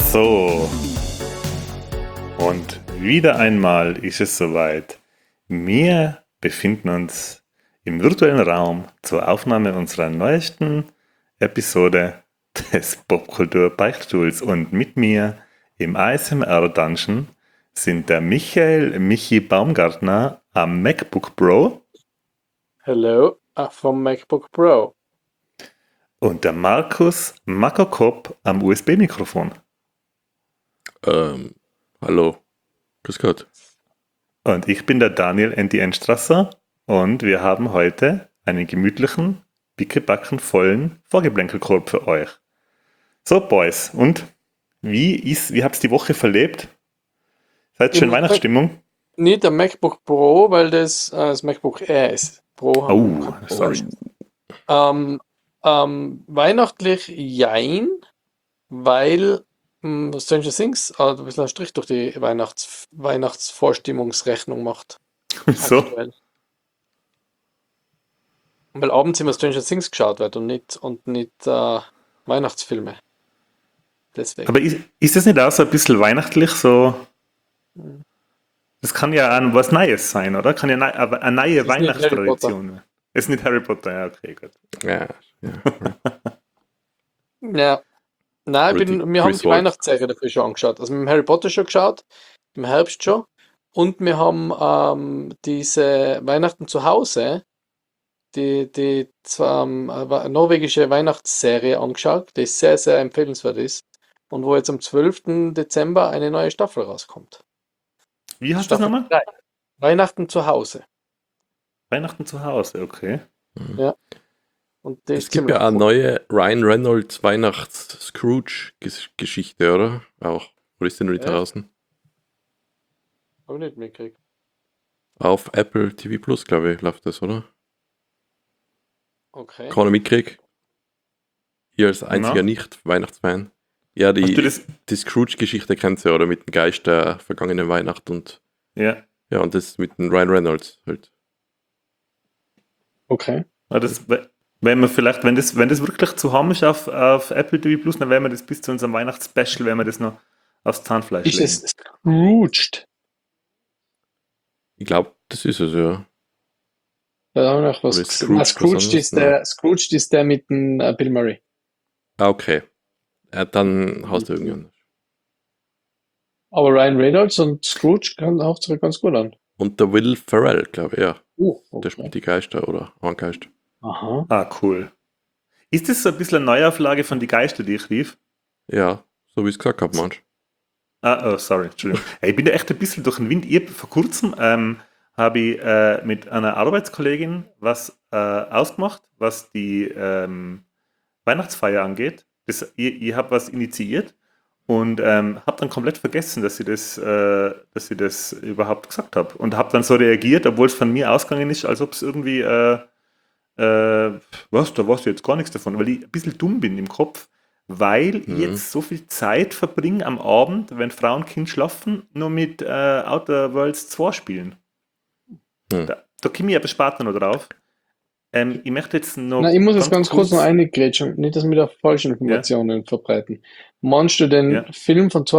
So, und wieder einmal ist es soweit. Wir befinden uns im virtuellen Raum zur Aufnahme unserer neuesten Episode des Popkultur-Beichtstuhls. Und mit mir im ASMR-Dungeon sind der Michi Baumgartner am MacBook Pro Hello, vom MacBook Pro. und der Markus Makokop am USB-Mikrofon. Hallo, grüß Gott. Und ich bin der Daniel N.D.N.Strasser und wir haben heute einen gemütlichen, pickebacken vollen Vorgeblänkelkorb für euch. So, Boys, und wie habt's die Woche verlebt? Seid schön Weihnachtsstimmung? Nicht der MacBook Pro, weil das MacBook Air ist. Pro haben wir Oh, kein sorry. Weihnachtlich jein, weil Stranger Things ein bisschen einen Strich durch die Weihnachtsvorstimmungsrechnung macht. So, Aktuell. Weil abends immer Stranger Things geschaut wird und nicht Weihnachtsfilme. Deswegen. aber ist das nicht auch so ein bisschen weihnachtlich so? Das kann ja auch was Neues sein, oder? Kann ja eine neue ist nicht Harry Weihnachtstradition sein. Ist nicht Harry Potter, ja, okay, gut. Ja. Ja. Nein, wir haben die Weihnachtsserie dafür schon angeschaut. Also wir haben Harry Potter schon geschaut, im Herbst schon. Und wir haben diese Weihnachten zu Hause, die norwegische Weihnachtsserie angeschaut, die sehr, sehr empfehlenswert ist. Und wo jetzt am 12. Dezember eine neue Staffel rauskommt. Wie heißt das Staffel nochmal? 3. Weihnachten zu Hause. Weihnachten zu Hause, okay. Ja. Und die Es ist gibt ziemlich ja eine cool. neue Ryan Reynolds Weihnachts-Scrooge-Geschichte, oder? Auch. Oder ist die noch nicht Ja. draußen? Hab ich nicht mitgekriegt. Auf Apple TV Plus, glaube ich, läuft das, oder? Okay. Keiner mitkriegt. Ihr als einziger Na? Nicht-Weihnachtsfan. Ja, Hast du die das? Scrooge-Geschichte kennt ihr, oder? Mit dem Geist der vergangenen Weihnacht und Ja. ja, und das mit dem Ryan Reynolds halt. Okay. Wenn das wirklich zu haben ist auf Apple TV Plus, dann werden wir das bis zu unserem Weihnachtsspecial, werden wir das noch aufs Zahnfleisch Ist legen. es Scrooged? Ich glaube, das ist es, ja. Da haben wir noch was Oder ist gesehen. Scrooge Scrooged was anderes? Scrooged ist der mit dem Bill Murray. Ah, okay. Dann hast du irgendwann. Aber Ryan Reynolds und Scrooge kann auch zurück ganz gut an. Und der Will Ferrell, glaube ich, ja. Der Okay. spielt die Geister oder einen Geist. Aha. Ah, cool. Ist das so ein bisschen eine Neuauflage von Die Geister, die ich rief? Ja, so wie es gesagt habe, manch. Oh, sorry, Entschuldigung. Hey, ich bin da echt ein bisschen durch den Wind. Vor kurzem habe ich mit einer Arbeitskollegin was ausgemacht, was die Weihnachtsfeier angeht. Ich habe was initiiert und habe dann komplett vergessen, dass ich das überhaupt gesagt habe. Und habe dann so reagiert, obwohl es von mir ausgegangen ist, als ob es irgendwie, da weißt du jetzt gar nichts davon, weil ich ein bisschen dumm bin im Kopf, weil ich jetzt so viel Zeit verbringe am Abend, wenn Frau und Kind schlafen, nur mit Outer Worlds 2 spielen. Da komme ich aber später noch drauf. Ich möchte jetzt noch. Na, ich muss jetzt ganz kurz noch eingrätschen, nicht, dass wir da falsche Informationen verbreiten. Meinst du den Film von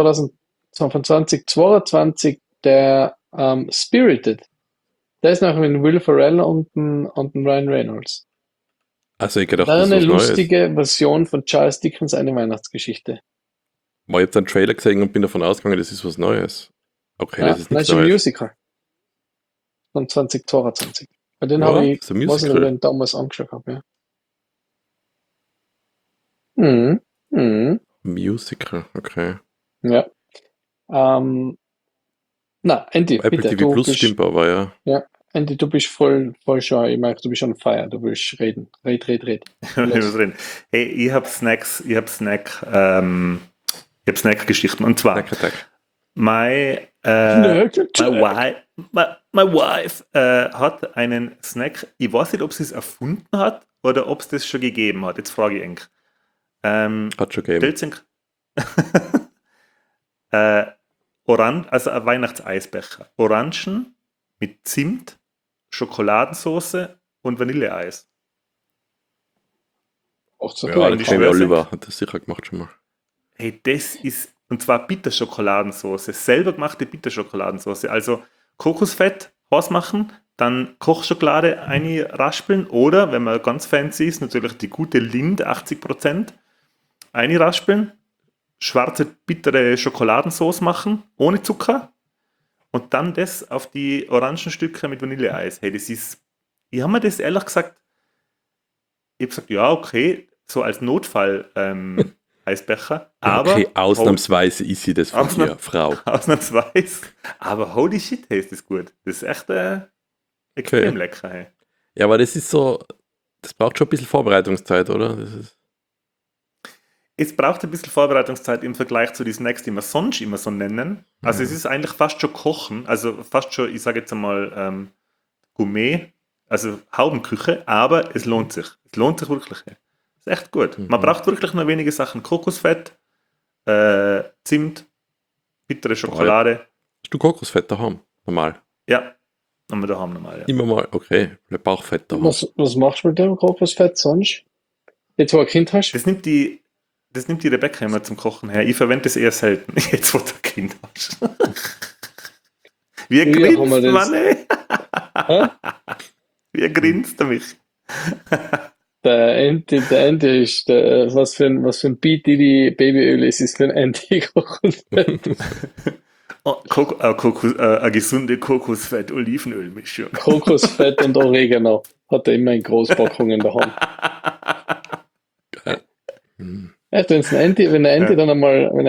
2022, der Spirited? Der ist nachher mit Will Ferrell und dem Ryan Reynolds. Also ich gedacht, Das das ist ist eine was Neues. lustige Version von Charles Dickens, eine Weihnachtsgeschichte. Ich habe einen Trailer gesehen und bin davon ausgegangen, das ist was Neues. Okay, Ja, das ist das nichts ist ein Neues. Musical von 2022. Bei den Ja, habe ich, das ist ein weiß nicht, ob ich Musical. den damals angeschaut habe, ja. Musical, okay. Ja. Na, Andy, Apple bitte, TV du Plus bist, stimmt aber, ja. ja, Andy, du bist voll schon, ich merke, du bist on fire, du willst reden. Red. Los. Hey, ich habe Snack-Geschichten. Und zwar, Snack Attack. my wife hat einen Snack, ich weiß nicht, ob sie es erfunden hat oder ob es das schon gegeben hat. Jetzt frage ich eng. Hat schon gegeben. Also ein Weihnachtseisbecher. Orangen mit Zimt, Schokoladensauce und Vanilleeis. Auch so Ja, klein. das kenne ich auch lieber. Hat das sicher gemacht schon mal. Hey, das ist Und zwar Bitterschokoladensoße, selber gemachte Bitterschokoladensoße. Also Kokosfett ausmachen, dann Kochschokolade einraspeln oder, wenn man ganz fancy ist, natürlich die gute Lind, 80%, einraspeln, schwarze, bittere Schokoladensauce machen, ohne Zucker und dann das auf die Orangenstücke mit Vanilleeis. Hey, das ist, ich habe mir das ehrlich gesagt, ich habe gesagt, ja, okay, so als Notfall Eisbecher, aber Okay, ausnahmsweise ist sie das von dir, Frau. ausnahmsweise, aber holy shit, hey, ist das gut. Das ist echt extrem lecker. Hey. Ja, aber das ist so, das braucht schon ein bisschen Vorbereitungszeit, oder? Das ist Es braucht ein bisschen Vorbereitungszeit im Vergleich zu den Snacks, die wir sonst immer so nennen. Also es ist eigentlich fast schon Kochen, also fast schon, ich sage jetzt einmal Gourmet, also Haubenküche, aber es lohnt sich. Es lohnt sich wirklich. Hey. Ist echt gut. Man braucht wirklich nur wenige Sachen. Kokosfett, Zimt, bittere Schokolade. Hast du Kokosfett daheim? Normal. Ja, haben wir daheim nochmal. Ja. Immer mal, okay, Bauchfett daheim. Was machst du mit dem Kokosfett sonst? Jetzt, wo du ein Kind hast? Das nimmt die Rebecca immer zum Kochen her. Ich verwende das eher selten, jetzt wo du ein Kind hast. Wie grinst man, ey? Wie grinst du mich? Der Ente ist, was für ein B-Diddy Babyöl ist es für ein Ente Kokosfett. Eine gesunde Kokosfett-Olivenöl-Mischung. Kokosfett und Oregano. Hat er immer in Großpackungen daheim. Ja, wenn der Ente dann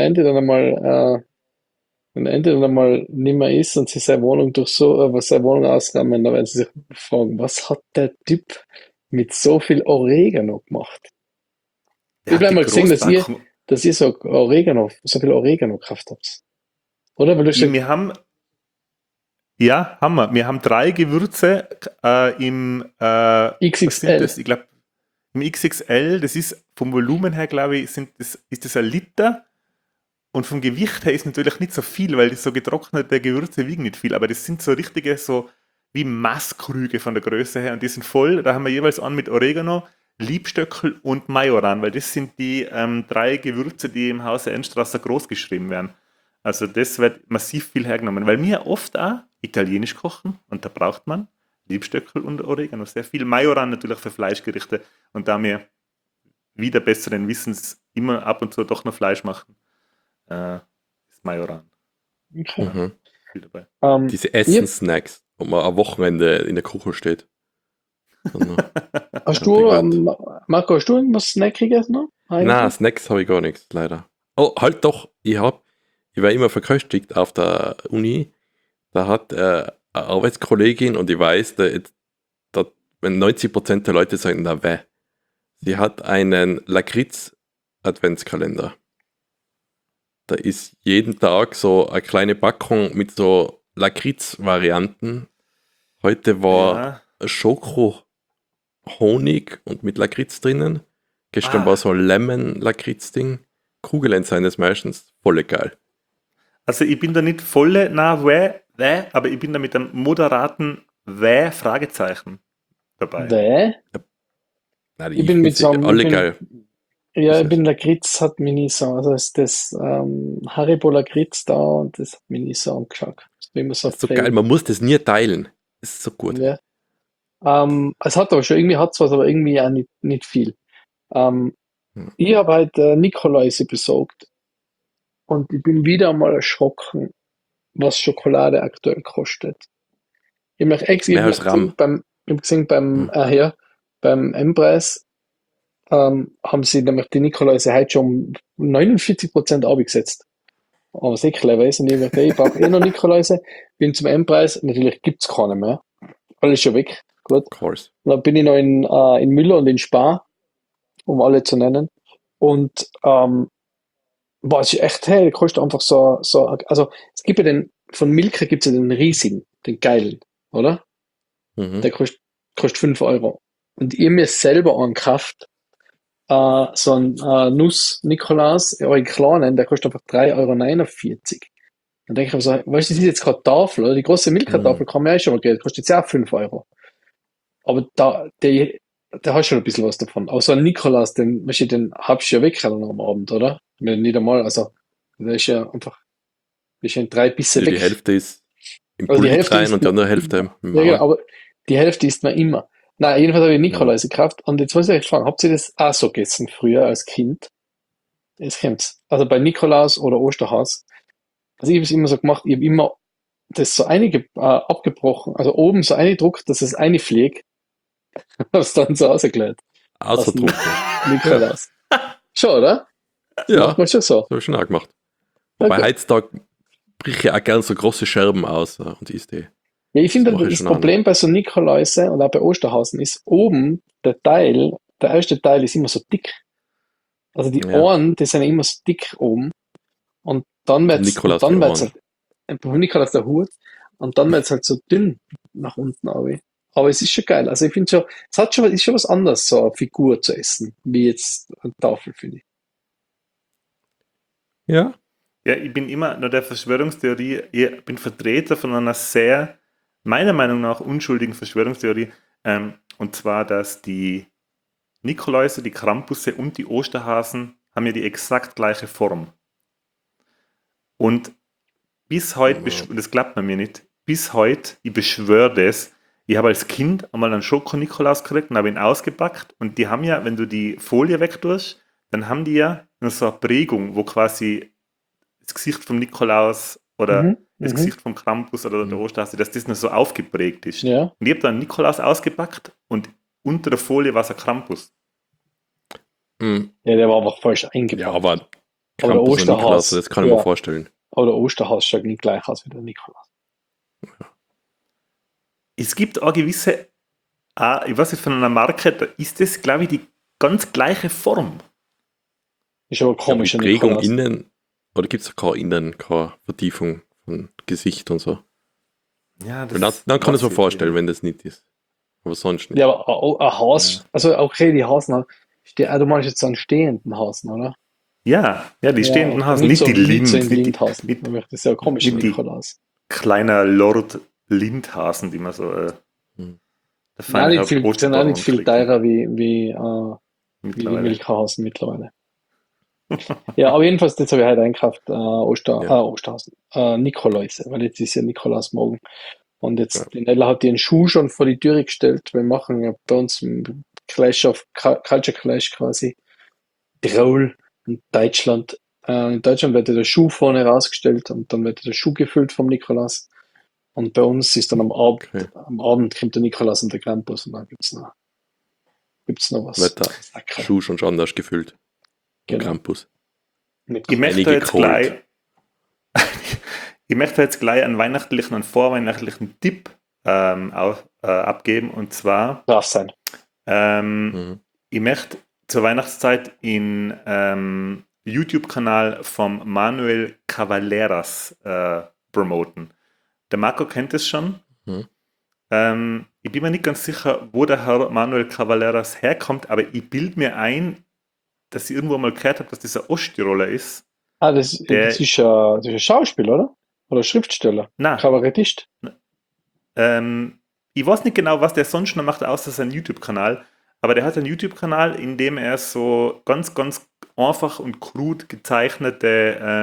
einmal nicht mehr ist und sie seine Wohnung seine Wohnung ausräumen, dann werden sie sich fragen, was hat der Typ mit so viel Oregano gemacht? Ich habe einmal gesehen, dass ihr so viel Oregano gekauft habt. Oder? Weil haben wir. Wir haben 3 Gewürze im XXL. Ich glaube, im XXL, das ist vom Volumen her, glaube ich, ist das 1 Liter. Und vom Gewicht her ist natürlich nicht so viel, weil die so getrocknete Gewürze wiegen nicht viel, aber das sind so richtige, so wie Maßkrüge von der Größe her und die sind voll. Da haben wir jeweils an mit Oregano, Liebstöckel und Majoran, weil das sind die 3 Gewürze, die im Hause Enstrasser groß geschrieben werden. Also das wird massiv viel hergenommen, weil wir oft auch italienisch kochen und da braucht man Liebstöckel und Oregano sehr viel. Majoran natürlich für Fleischgerichte und da wir wieder besseren Wissens immer ab und zu doch noch Fleisch machen, ist Majoran. Okay. Viel dabei. Diese Essen-Snacks, wo man am Wochenende in der Küche steht. Marco, hast du irgendwas Snackiges noch? Nein, Snacks habe ich gar nichts, leider. Oh, halt doch, ich war immer verköstigt auf der Uni. Da hat eine Arbeitskollegin, und ich weiß, wenn 90% der Leute sagen, na weh, sie hat einen Lakritz-Adventskalender. Da ist jeden Tag so eine kleine Packung mit so Lakritz-Varianten. Heute war Schoko, Honig und mit Lakritz drinnen. Gestern war so ein Lemon-Lakritz-Ding. Kugeln sind das meistens voll geil. Also ich bin da nicht volle aber ich bin da mit einem moderaten Fragezeichen dabei. Nein, ich bin mit so einem, alle geil. Ja, ich bin Lakritz, hat mich nie so, also das Haribo Lakritz da und das hat mich nie so angeschaut. Das ist so geil, man muss das nie teilen. Das ist so gut. Ja. Es hat aber schon, irgendwie hat es was, aber irgendwie auch nicht viel. Ich habe halt Nikoläuse besorgt und ich bin wieder einmal erschrocken, was Schokolade aktuell kostet. Ich habe gesehen beim M-Preis haben sie nämlich die Nikoläuse heute schon um 49% abgesetzt. Aber sehr clever ist, und ich dachte, ich brauche noch Nikoläuse, bin zum M-Preis, natürlich gibt's keine mehr. Alles schon weg. Gut. Of course. Und dann bin ich noch in Müller und in Spar, um alle zu nennen. Und war es echt, hey, kostet einfach so, also es gibt ja von Milka gibt's ja den riesigen, den geilen, oder? Der kostet 5 Euro. Und ihr mir selber angekauft, so ein Nuss-Nikolaus, euren kleinen, der kostet einfach 3,49 Euro. Dann denke ich mir so, weißt du, das ist jetzt gerade Tafel, oder? Die große Milka-Tafel kann man ja schon mal Geld, kostet jetzt auch 5 Euro. Aber da hast schon ein bisschen was davon. Aber so ein Nikolaus, den habst du ja weg am Abend, oder? Nicht einmal, also Das ist ja einfach, das ist in 3 Bisse Die weg. Hälfte ist im Also die Pulli Hälfte rein ist und die andere Hälfte im Ja, Maul. genau, aber die Hälfte isst man immer. Nein, jedenfalls habe ich Nikoläuse gekauft. Und jetzt muss ich euch fragen, habt ihr das auch so gegessen früher als Kind? Jetzt kommt's. Also bei Nikolaus oder Osterhase. Also ich habe es immer so gemacht, ich habe immer das so abgebrochen, also oben so eingedruckt, dass es einfliegt. Habe es dann so rausgelegt. Außer Aus dem Druck. Nikolaus. Schon, oder? Ja, Macht man schon so. das habe ich schon auch gemacht. Wobei Okay. heutzutage brich ich auch gern so große Scherben aus und isst die. Ja, ich finde, Das mache ich das schon Problem bei so Nikoläuse und auch bei Osterhasen ist, oben der erste Teil ist immer so dick. Also die Ja. Ohren, die sind immer so dick oben. Und dann wird's Nikolaus halt, die vom Nikolaus der Hut, und dann wird's halt so dünn nach unten runter. Aber es ist schon geil. Also ich finde schon, ist schon was anderes, so eine Figur zu essen, wie jetzt eine Tafel, finde ich. Ja. Ja, ich bin immer nur der Verschwörungstheorie, ich bin Vertreter von einer sehr, meiner Meinung nach, unschuldigen Verschwörungstheorie, und zwar, dass die Nikoläuse, die Krampusse und die Osterhasen haben ja die exakt gleiche Form. Und bis heute, und das glaubt man mir nicht, bis heute, ich beschwöre das, ich habe als Kind einmal einen Schoko-Nikolaus gekriegt und habe ihn ausgepackt und die haben ja, wenn du die Folie wegtust, dann haben die ja noch so eine Prägung, wo quasi das Gesicht vom Nikolaus oder das Gesicht vom Krampus oder der Osterhase, dass das noch so aufgeprägt ist. Ja. Und ich habe dann einen Nikolaus ausgepackt und unter der Folie war es ein Krampus. Mhm. Ja, der war aber falsch eingepackt. Ja, aber der Krampus und Nikolaus, Osterhase, das kann ich mir vorstellen. Aber der Osterhase schaut nicht gleich aus wie der Nikolaus. Es gibt auch gewisse, ich weiß nicht, von einer Marke, da ist das, glaube ich, die ganz gleiche Form. Ist aber komisch. Ja, die Prägung innen, oder gibt es keine Vertiefung von Gesicht und so? Ja, dann kann ich es mir vorstellen, wenn das nicht ist. Aber sonst nicht. Ja, aber ein Haus, also okay, die Hasen, du meinst jetzt so einen stehenden Hasen, oder? Ja, die stehenden Hasen, nicht so, die Lind. So Lindhasen. Das ist ja komisch, nicht Nikolaus. Kleiner Lord Lindhasen, die man so Nein, sind auch nicht viel teurer wie die Milchhasen mittlerweile. Ja, aber jedenfalls, jetzt habe ich heute einkauft, Osterhasen, Nikoläuse, weil jetzt ist ja Nikolaus morgen. Und jetzt, die Nella hat ihren Schuh schon vor die Türe gestellt. Wir machen ja bei uns im Culture Clash quasi Tirol und Deutschland. In Deutschland wird der Schuh vorne rausgestellt und dann wird der Schuh gefüllt vom Nikolaus. Und bei uns ist dann am Abend kommt der Nikolaus und der Krampus und dann gibt's noch was. Wird der Schuh schon anders gefüllt. Genau. Krampus. Ich möchte jetzt gleich einen vorweihnachtlichen Tipp abgeben, und zwar darf sein. Ich möchte zur Weihnachtszeit in YouTube-Kanal vom Manuel Cavalleras promoten. Der Marco kennt es schon. Ich bin mir nicht ganz sicher, wo der Herr Manuel Cavalleras herkommt, aber ich bilde mir ein, dass ich irgendwo mal gehört habe, dass dieser Osttiroler ist. Das ist ein Schauspieler, oder? Oder Schriftsteller? Nein. Kabarettist? Ich weiß nicht genau, was der sonst noch macht, außer seinen YouTube-Kanal. Aber der hat einen YouTube-Kanal, in dem er so ganz, ganz einfach und krud gezeichnete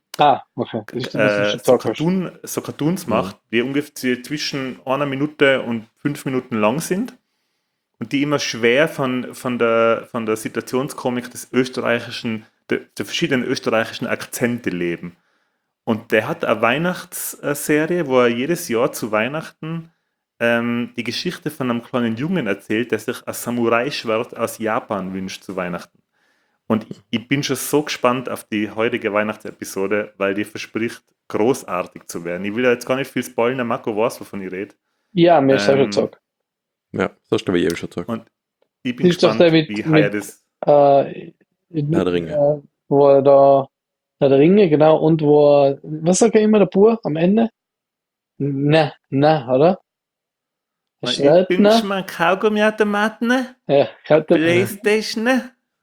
so Cartoons macht, die ungefähr zwischen 1 Minute und 5 Minuten lang sind und die immer schwer von der Situationskomik des der verschiedenen österreichischen Akzente leben. Und der hat eine Weihnachtsserie, wo er jedes Jahr zu Weihnachten die Geschichte von einem kleinen Jungen erzählt, der sich ein Samurai-Schwert aus Japan wünscht zu Weihnachten. Und ich bin schon so gespannt auf die heutige Weihnachtsepisode, weil die verspricht, großartig zu werden. Ich will da jetzt gar nicht viel spoilern, Marco weiß, wovon ich rede. Ja, mir ist schon gesagt. Ja, das hast du aber eben schon gesagt. Und ich bin gespannt, wie heuer das... Herr der Ringe. Wo er da... Herr der Ringe, genau. Und wo er... Was sagt er immer, der Bur am Ende? Na, oder? Ich bin schon mal Kaugummi-Automaten. Ja, Playstation.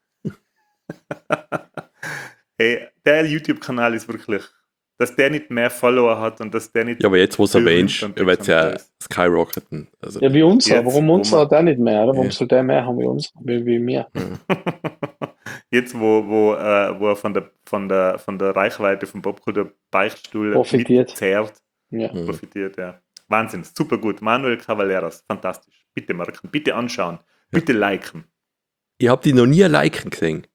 Hey, der YouTube-Kanal ist wirklich, dass der nicht mehr Follower hat und dass der nicht... Ja, aber jetzt, wo es erwähnst, wird es ja skyrocketen. Also ja, wie unser. Warum unser hat der nicht mehr, oder? Warum soll der mehr haben wie uns? Wie mehr? Jetzt, wo er von der Reichweite vom Popkultur Beichtstuhl profitiert. Profitiert, ja. Wahnsinn, super gut. Manuel Cavalleros, fantastisch. Bitte marken, bitte anschauen, bitte liken. Ich habe die noch nie liken gesehen.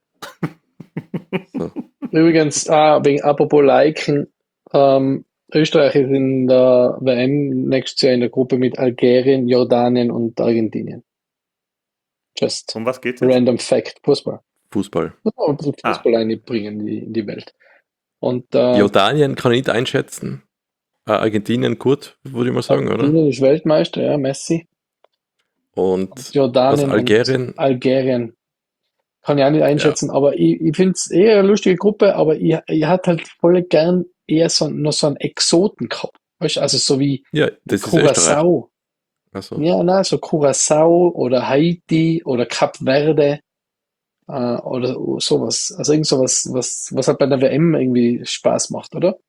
So. Übrigens, wegen apropos liken, Österreich ist in der WM nächstes Jahr in der Gruppe mit Algerien, Jordanien und Argentinien. Just um was geht's random fact, Fußball. Muss man ein bisschen Fußball einbringen in die Welt. Und, Jordanien kann ich nicht einschätzen. Argentinien gut, würde ich mal sagen, oder? Argentinien ist Weltmeister, ja, Messi. Und Jordanien Algerien? Und Algerien. Kann ich auch nicht einschätzen, aber ich finde es eher eine lustige Gruppe, aber ich hat halt voll gern eher noch so einen Exoten gehabt. Weißt du, also so wie Curaçao. So. Ja, nein, so Curaçao oder Haiti oder Kap Verde oder sowas. Also irgend sowas, was halt bei der WM irgendwie Spaß macht, oder?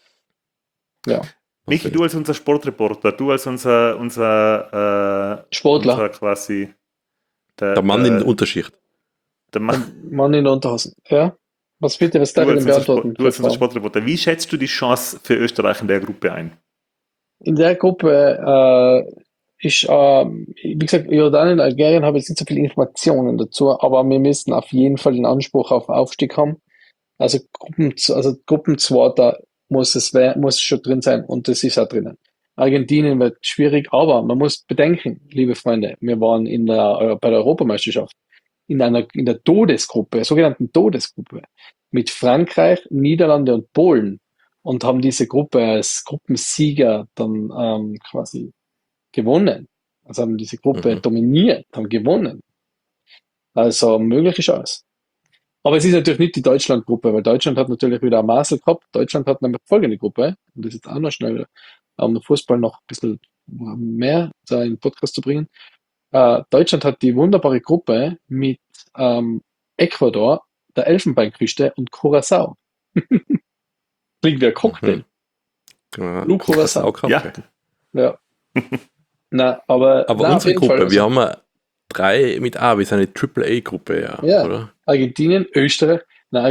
Ja. Michi, du als unser Sportreporter, du als unser Sportler. Unser quasi der Mann in der Unterschicht. Der Mann in der Unterhosen, ja. Was darf ich denn beantworten? Du als unser Sportreporter, wie schätzt du die Chance für Österreich in der Gruppe ein? In der Gruppe ist, wie gesagt, Jordanien und Algerien habe jetzt nicht so viele Informationen dazu, aber wir müssen auf jeden Fall den Anspruch auf Aufstieg haben. Also Gruppenzweiter muss es schon drin sein und das ist auch drinnen. Argentinien wird schwierig, aber man muss bedenken, liebe Freunde, wir waren bei der Europameisterschaft in der Todesgruppe, sogenannten Todesgruppe, mit Frankreich, Niederlande und Polen und haben diese Gruppe als Gruppensieger dann quasi gewonnen. Also haben diese Gruppe dominiert, haben gewonnen. Also möglich ist alles. Aber es ist natürlich nicht die Deutschland-Gruppe, weil Deutschland hat natürlich wieder eine Maßel gehabt. Deutschland hat nämlich folgende Gruppe, und das ist auch noch schnell, um den Fußball noch ein bisschen mehr da in den Podcast zu bringen. Deutschland hat die wunderbare Gruppe mit Ecuador, der Elfenbeinküste und Curaçao. Klingt wie ein Cocktail. Curaçao. Ja. Na, aber unsere Gruppe, wir haben 3 mit A, wir sind eine AAA-Gruppe, ja, oder? Argentinien, Österreich,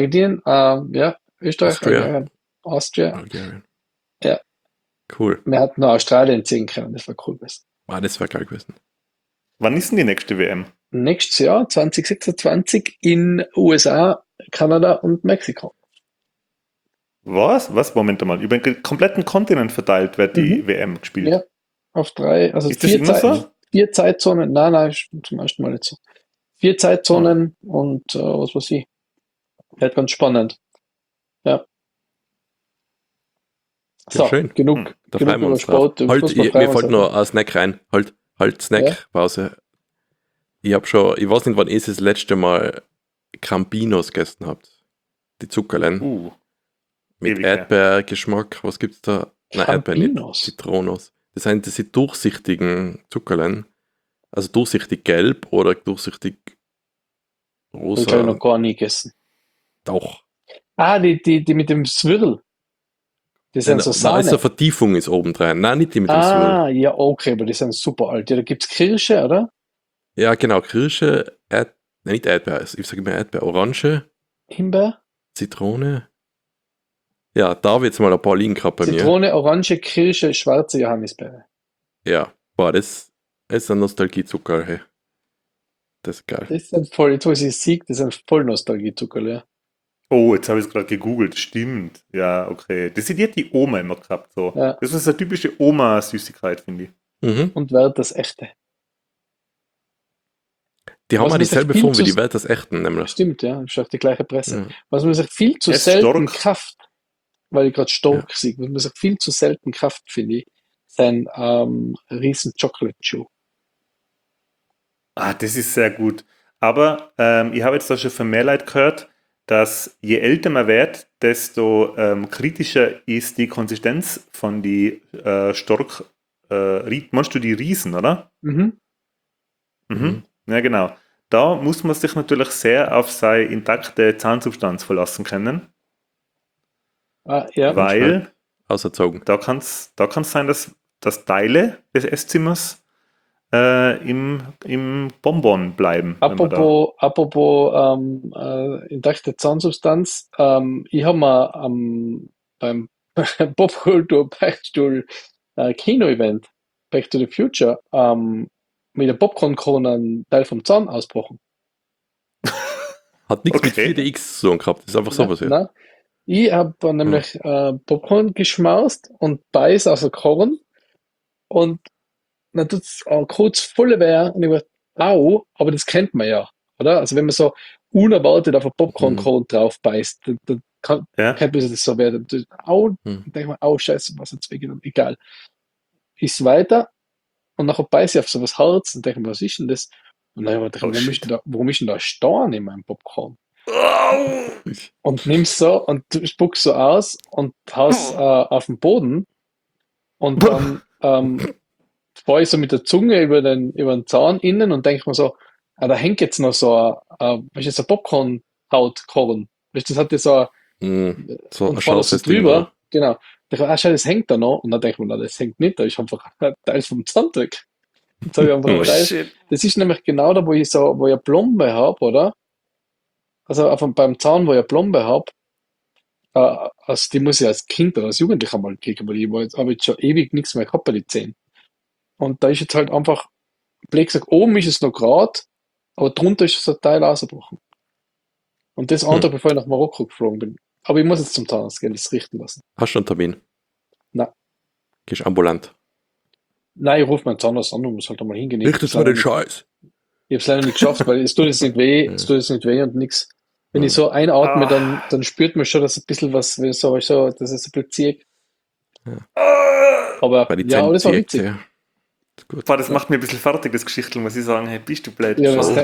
Österreich, Austria. Ja. Cool. Wir hatten noch Australien ziehen können, das war cool gewesen. Das war geil gewesen. Wann ist denn die nächste WM? Nächstes Jahr, 2026, in USA, Kanada und Mexiko. Was? Moment mal. Über den kompletten Kontinent verteilt wird die WM gespielt? Ja, auf 3, also ist 4 Zeitzonen. Nein, zum ersten Mal nicht so. 4 Zeitzonen und was weiß ich. Wird ganz spannend. Ja. So, schön. Genug freuen wir uns Sport. Mir fällt noch ein Snack rein. Halt Snack, Pause. Ich weiß nicht, wann ihr das letzte Mal Crampinos gegessen habt. Die Zuckerlein. Mit Erdbeergeschmack. Was gibt's da? Nein, Erdbeer nicht. Zitronos. Das sind diese durchsichtigen Zuckerlein. Also durchsichtig gelb oder durchsichtig rosa. Das habe ich noch gar nie gegessen. Doch. Die mit dem Swirl. Die sind so Sahne. Also Vertiefung ist oben dran. Nein, nicht die mit dem Swirl. Ja, okay, aber die sind super alt. Ja, da gibt's Kirsche, oder? Ja, genau. Kirsche, nicht Erdbeer, ich sage immer Erdbeer. Orange. Himbeer. Zitrone. Ja, da wird es mal ein paar liegen gehabt bei mir. Zitrone, Orange, Kirsche, schwarze Johannisbeere. Ja, das ist ein Nostalgiezucker, hey. Das ist geil. Das ist voll, jetzt wo ich es sehe, das ist ein voll Nostalgiezucker, ja. Oh, jetzt habe ich es gerade gegoogelt, stimmt. Ja, okay. Das hat die Oma immer gehabt. So. Ja. Das ist eine typische Oma-Süßigkeit, finde ich. Und Welt das Echte. Die haben ja dieselbe Form wie die Welt das Echten, nämlich. Stimmt, ja. Das ist auch die gleiche Presse. Ja. Was man sich viel zu selten Kraft, weil ich gerade stark sehe, was man sich viel zu selten Kraft, finde ich, sein riesen Chocolate Chew. Das ist sehr gut. Aber ich habe jetzt da schon von mehr Leuten gehört, dass je älter man wird, desto kritischer ist die Konsistenz von die Stork. Meinst du die Riesen, oder? Ja, genau. Da muss man sich natürlich sehr auf seine intakte Zahnsubstanz verlassen können. Ja. Weil auserzogen. Da kann es sein, dass Teile des Esszimmers im Bonbon bleiben. Apropos intakte Zahnsubstanz, ich habe mir beim Popkultur Beichtstuhl Kino-Event Back to the Future mit der Popcorn-Krone einen Teil vom Zahn ausgebrochen. Hat nichts mit 4DX zu tun gehabt, das ist einfach so passiert. Nein. Ich habe nämlich Popcorn geschmaust und beiß aus der Korn und dann tut es kurz voll weh und ich war, au, aber das kennt man ja, oder? Also wenn man so unerwartet auf ein Popcorn-Korn drauf beißt, dann kennt man das so weh. Au, dann denke ich mir, au, scheiße, was hat's wehgetan? Egal. Ist weiter und nachher beiß ich auf so was Harz und denke mir, was ist denn das? Und dann habe ich gedacht, warum ist denn da Stein in meinem Popcorn? Und nimm's so und spuckst so aus und haust auf den Boden und dann fahre ich so mit der Zunge über den Zahn innen und denke mir so, da hängt jetzt noch so ein Popcorn-Hautkorn. Das hat ja so ein scharfes drüber. Genau. Da denke ich, schau, das hängt da noch. Und dann denke ich mir, das hängt nicht, da ist einfach ein Teil vom Zahn weg. Jetzt habe ich einfach einen Teil. Das ist nämlich genau da, wo ich eine Plombe habe, oder? Also beim Zahn, wo ich eine Plombe habe, also die muss ich als Kind oder als Jugendlicher mal kriegen, weil ich habe jetzt schon ewig nichts mehr gehabt bei den Zähnen. Und da ist jetzt halt einfach, blöd gesagt, oben ist es noch gerade, aber drunter ist so ein Teil ausgebrochen. Und das andere, bevor ich nach Marokko geflogen bin. Aber ich muss jetzt zum Zahnarzt gehen, das richten lassen. Hast du einen Termin? Nein. Gehst ambulant? Nein, ich rufe meinen Zahnarzt an und muss halt einmal hingehen. Richtest du den Scheiß? Ich habe es leider nicht geschafft, weil es tut jetzt nicht weh, und nichts. Wenn ich so einatme, dann spürt man schon, dass ein bisschen was, dass es ein bisschen zieht. Aber ja, das war witzig. Ja. Gut. Das macht mir ein bisschen fertig, das Geschichtel, muss ich sagen. Hey, bist du blöd? Ja, also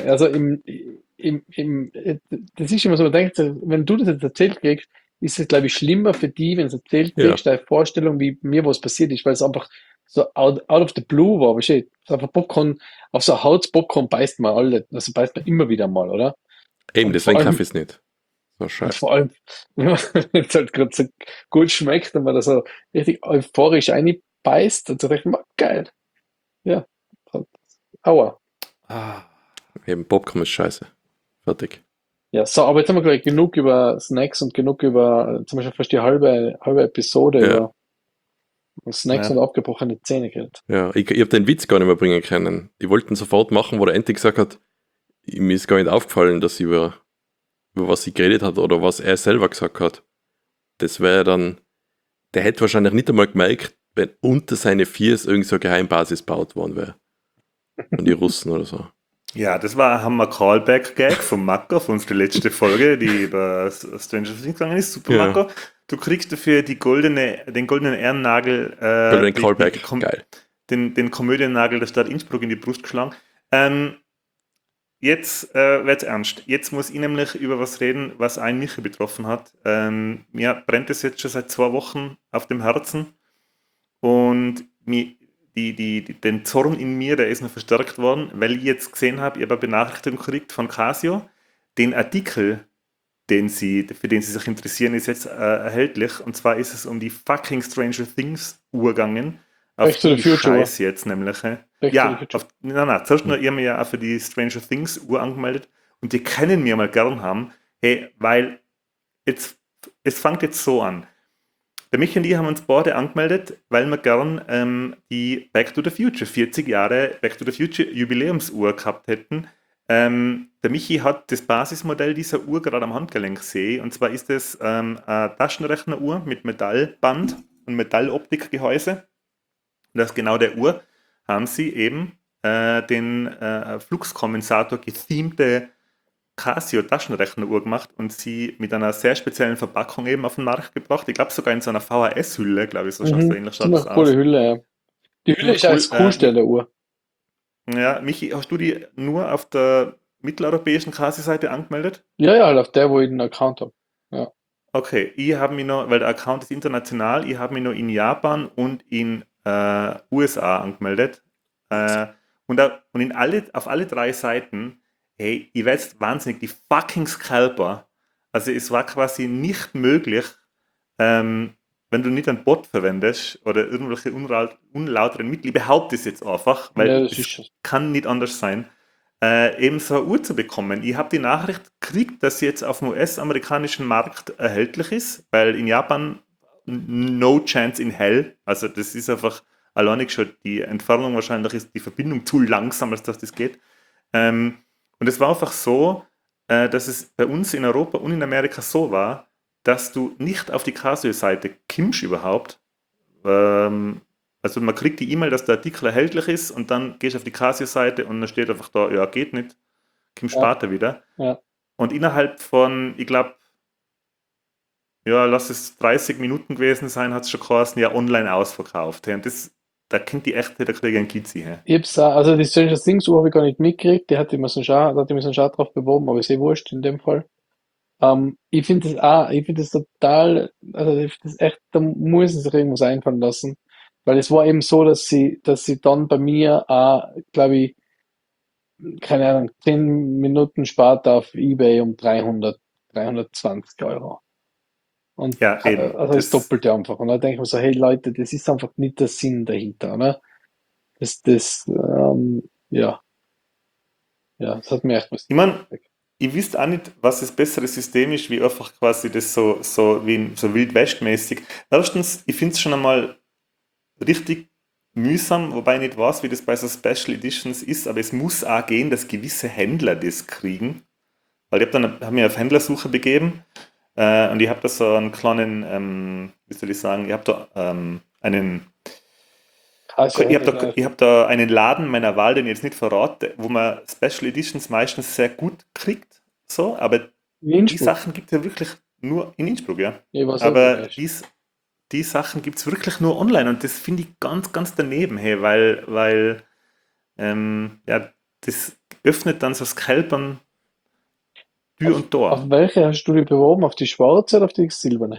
das ist immer so, man denkt, wenn du das jetzt erzählt kriegst, ist es, glaube ich, schlimmer für die, wenn du es erzählt kriegst, deine Vorstellung, wie mir was passiert ist, weil es einfach so out of the blue war. Aber einfach Popcorn, auf so Haut-Popcorn beißt man alle, also beißt man immer wieder mal, oder? Eben, deswegen kaufe ich es nicht. So scheiße. Vor allem, wenn es halt gerade so gut schmeckt und man da so richtig euphorisch reinbeißt und so denkt man, geil. Ja. Aua. Eben, Popcorn ist scheiße. Fertig. Ja, so, aber jetzt haben wir gleich genug über Snacks und genug über, zum Beispiel fast die halbe Episode über Snacks und abgebrochene Zähne geredet. Ja, ich habe den Witz gar nicht mehr bringen können. Die wollten sofort machen, wo der endlich gesagt hat, mir ist gar nicht aufgefallen, dass über was sie geredet hat oder was er selber gesagt hat. Das wäre dann, der hätte wahrscheinlich nicht einmal gemerkt, wenn unter seine Fiers irgend so eine Geheimbasis gebaut worden wäre. Von die Russen oder so. Ja, das war ein Hammer-Callback-Gag von Marco, von unserer letzten Folge, die über Stranger Things gegangen ist. Super, ja. Marco. Du kriegst dafür den goldenen Ehrennagel. Goldenen Callback, geil. Den Komödiennagel der Stadt Innsbruck in die Brust geschlagen. Jetzt wird's ernst. Jetzt muss ich nämlich über was reden, was einen Michi betroffen hat. Mir brennt es jetzt schon seit 2 Wochen auf dem Herzen. Und den Zorn in mir, der ist noch verstärkt worden, weil ich jetzt gesehen habe, ich habe eine Benachrichtigung gekriegt von Casio. Den Artikel, für den sie sich interessieren, ist jetzt erhältlich. Und zwar ist es um die fucking Stranger Things Uhr gegangen. Auf die Scheiß jetzt nämlich. Zuerst noch, ihr habt mir ja auch für die Stranger Things Uhr angemeldet und die können mir mal gern haben, hey, weil es fängt jetzt so an. Der Michi und ich haben uns beide angemeldet, weil wir gern die Back to the Future, 40 Jahre Back to the Future Jubiläumsuhr gehabt hätten. Der Michi hat das Basismodell dieser Uhr gerade am Handgelenk gesehen, und zwar ist es eine Taschenrechneruhr mit Metallband und Metalloptikgehäuse. Und aus genau der Uhr haben sie eben den Fluxkompensator gethemte Casio Taschenrechneruhr gemacht und sie mit einer sehr speziellen Verpackung eben auf den Markt gebracht. Ich glaube sogar in so einer VHS-Hülle, glaube ich, so schaut es ähnlich aus. Coole Hülle, ja. Die Hülle ist als coolste der Uhr. Ja, Michi, hast du die nur auf der mitteleuropäischen Casio-Seite angemeldet? Ja, halt auf der, wo ich den Account habe. Ja. Okay, ich habe mich noch, weil der Account ist international, ich habe mich noch in Japan und in USA angemeldet. Und auf alle 3 Seiten, hey, ich werde jetzt wahnsinnig, die fucking Scalper. Also es war quasi nicht möglich, wenn wenn du nicht einen Bot verwendest oder irgendwelche unlauteren Mittel, ich behaupte es jetzt einfach, weil es kann nicht anders sein, eben so eine Uhr zu bekommen. Ich habe die Nachricht gekriegt, dass sie jetzt auf dem US-amerikanischen Markt erhältlich ist, weil in Japan no chance in hell, also das ist einfach alleinig schon die Entfernung, wahrscheinlich ist die Verbindung zu langsam, als dass das geht. Und es war einfach so, dass es bei uns in Europa und in Amerika so war, dass du nicht auf die Casio-Seite kommst überhaupt. Also man kriegt die E-Mail, dass der Artikel erhältlich ist und dann gehst du auf die Casio-Seite und dann steht einfach da, ja, geht nicht, kommst später wieder. Ja. Und innerhalb von, ich glaube, ja, lass es 30 Minuten gewesen sein, hat es schon geheißen, ja, online ausverkauft. Und das, da kennt die echt, da kriege ich einen Kitzi. Ich hab's auch, also die Stranger Things Uhr habe ich gar nicht mitgekriegt, die hatte mir so einen Schad drauf beworben, aber ist eh wurscht in dem Fall. Ich finde das total, also ich find das echt, da muss es sich irgendwas einfallen lassen. Weil es war eben so, dass sie dann bei mir, glaube ich, keine Ahnung, 10 Minuten spart auf eBay um 320 Euro. Und ja, eben, also das Doppelte einfach. Und da denke ich mir so, hey Leute, das ist einfach nicht der Sinn dahinter, ne? Ja, das hat mir echt was. Ich meine, ich wüsste auch nicht, was das bessere System ist, wie einfach quasi das so Wild West-mäßig. Erstens, ich finde es schon einmal richtig mühsam, wobei ich nicht weiß, wie das bei so Special Editions ist, aber es muss auch gehen, dass gewisse Händler das kriegen. Weil ich habe mir auf Händlersuche begeben und ich habe da so einen kleinen, wie soll ich sagen, ich habe da ich habe da einen Laden meiner Wahl, den ich jetzt nicht verrate, wo man Special Editions meistens sehr gut kriegt, so, aber die Sachen gibt es ja wirklich nur in Innsbruck, ja. Aber die Sachen gibt es wirklich nur online und das finde ich ganz, ganz daneben, hey, weil ja, das öffnet dann so Scalpern Tür und Tor. Auf welche hast du dich beworben? Auf die schwarze oder auf die silberne?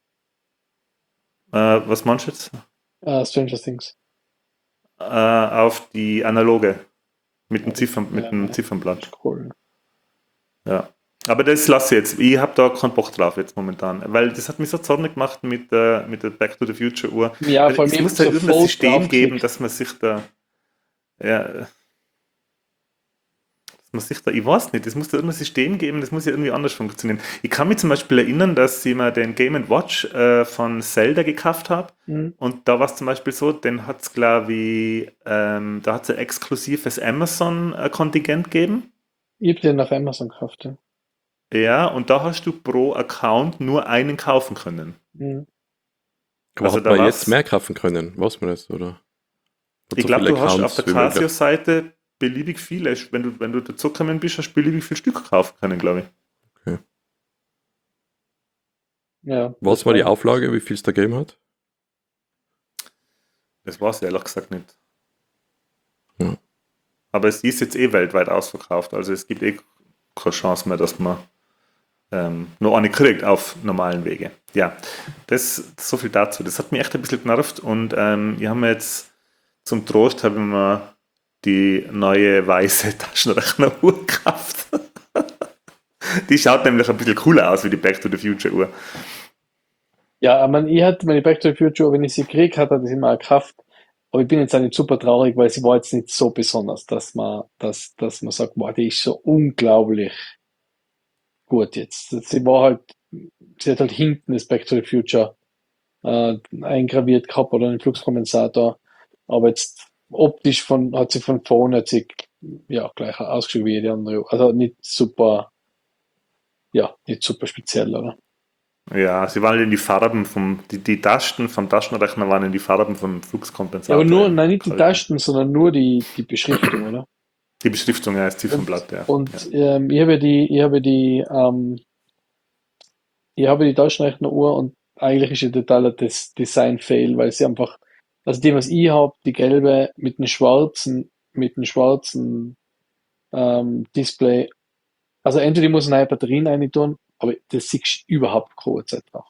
Was meinst du jetzt? Stranger Things. Auf die analoge mit dem Ziffernblatt. Cool. Ja. Aber das lasse ich jetzt. Ich habe da keinen Bock drauf jetzt momentan. Weil das hat mich so zornig gemacht mit der Back to the Future Uhr. Ja, vor allem es muss da irgendein System geben, dass man sich da. Ja. Ich weiß nicht, es muss da irgendein System geben, das muss ja irgendwie anders funktionieren. Ich kann mich zum Beispiel erinnern, dass ich mir den Game & Watch von Zelda gekauft habe und da war es zum Beispiel so, den hat es glaube ich, da hat es ein exklusives Amazon-Kontingent gegeben. Ich habe den auf Amazon gekauft, ja. Ja, und da hast du pro Account nur einen kaufen können. Aber also hat man jetzt mehr kaufen können, weiß man das, oder? Ich glaube, du hast auf der Casio-Seite beliebig viele, wenn du dazugekommen bist, hast du beliebig viel Stück kaufen können, glaube ich. Okay. Ja. Was war die Auflage, wie viel es da gegeben hat? Das weiß ich ehrlich gesagt nicht. Ja. Aber es ist jetzt weltweit ausverkauft, also es gibt keine Chance mehr, dass man noch eine kriegt auf normalen Wege. Ja, das so viel dazu. Das hat mich echt ein bisschen genervt und ich habe mir jetzt zum Trost habe ich mir die neue weiße Taschenrechneruhr gekauft. Die schaut nämlich ein bisschen cooler aus wie die Back to the Future Uhr. Ja, ich hatte meine Back to the Future Uhr, wenn ich sie gekriegt hatte, hatte ich immer gekauft. Aber ich bin jetzt auch nicht super traurig, weil sie war jetzt nicht so besonders, dass man sagt, boah, die ist so unglaublich gut jetzt. Sie hat halt hinten das Back to the Future eingraviert gehabt oder einen Fluxkompensator. Aber jetzt optisch hat sie von vorne gleich ausgeschaut wie jede andere. Also nicht super speziell, oder? Ja, sie waren in die Farben die Tasten vom Taschenrechner waren in die Farben vom Fluxkompensator. Ja, aber nicht die Tasten, sondern nur die Beschriftung, oder? Die Beschriftung, ja, ist Ziffernblatt, ja. Und ja. Ich habe die Taschenrechneruhr und eigentlich ist ja totaler Design-Fail, weil sie einfach, also die, was ich habe, die gelbe mit einem schwarzen Display, also entweder ich muss neue Batterien rein tun, aber das siehst du überhaupt keine Uhrzeit drauf.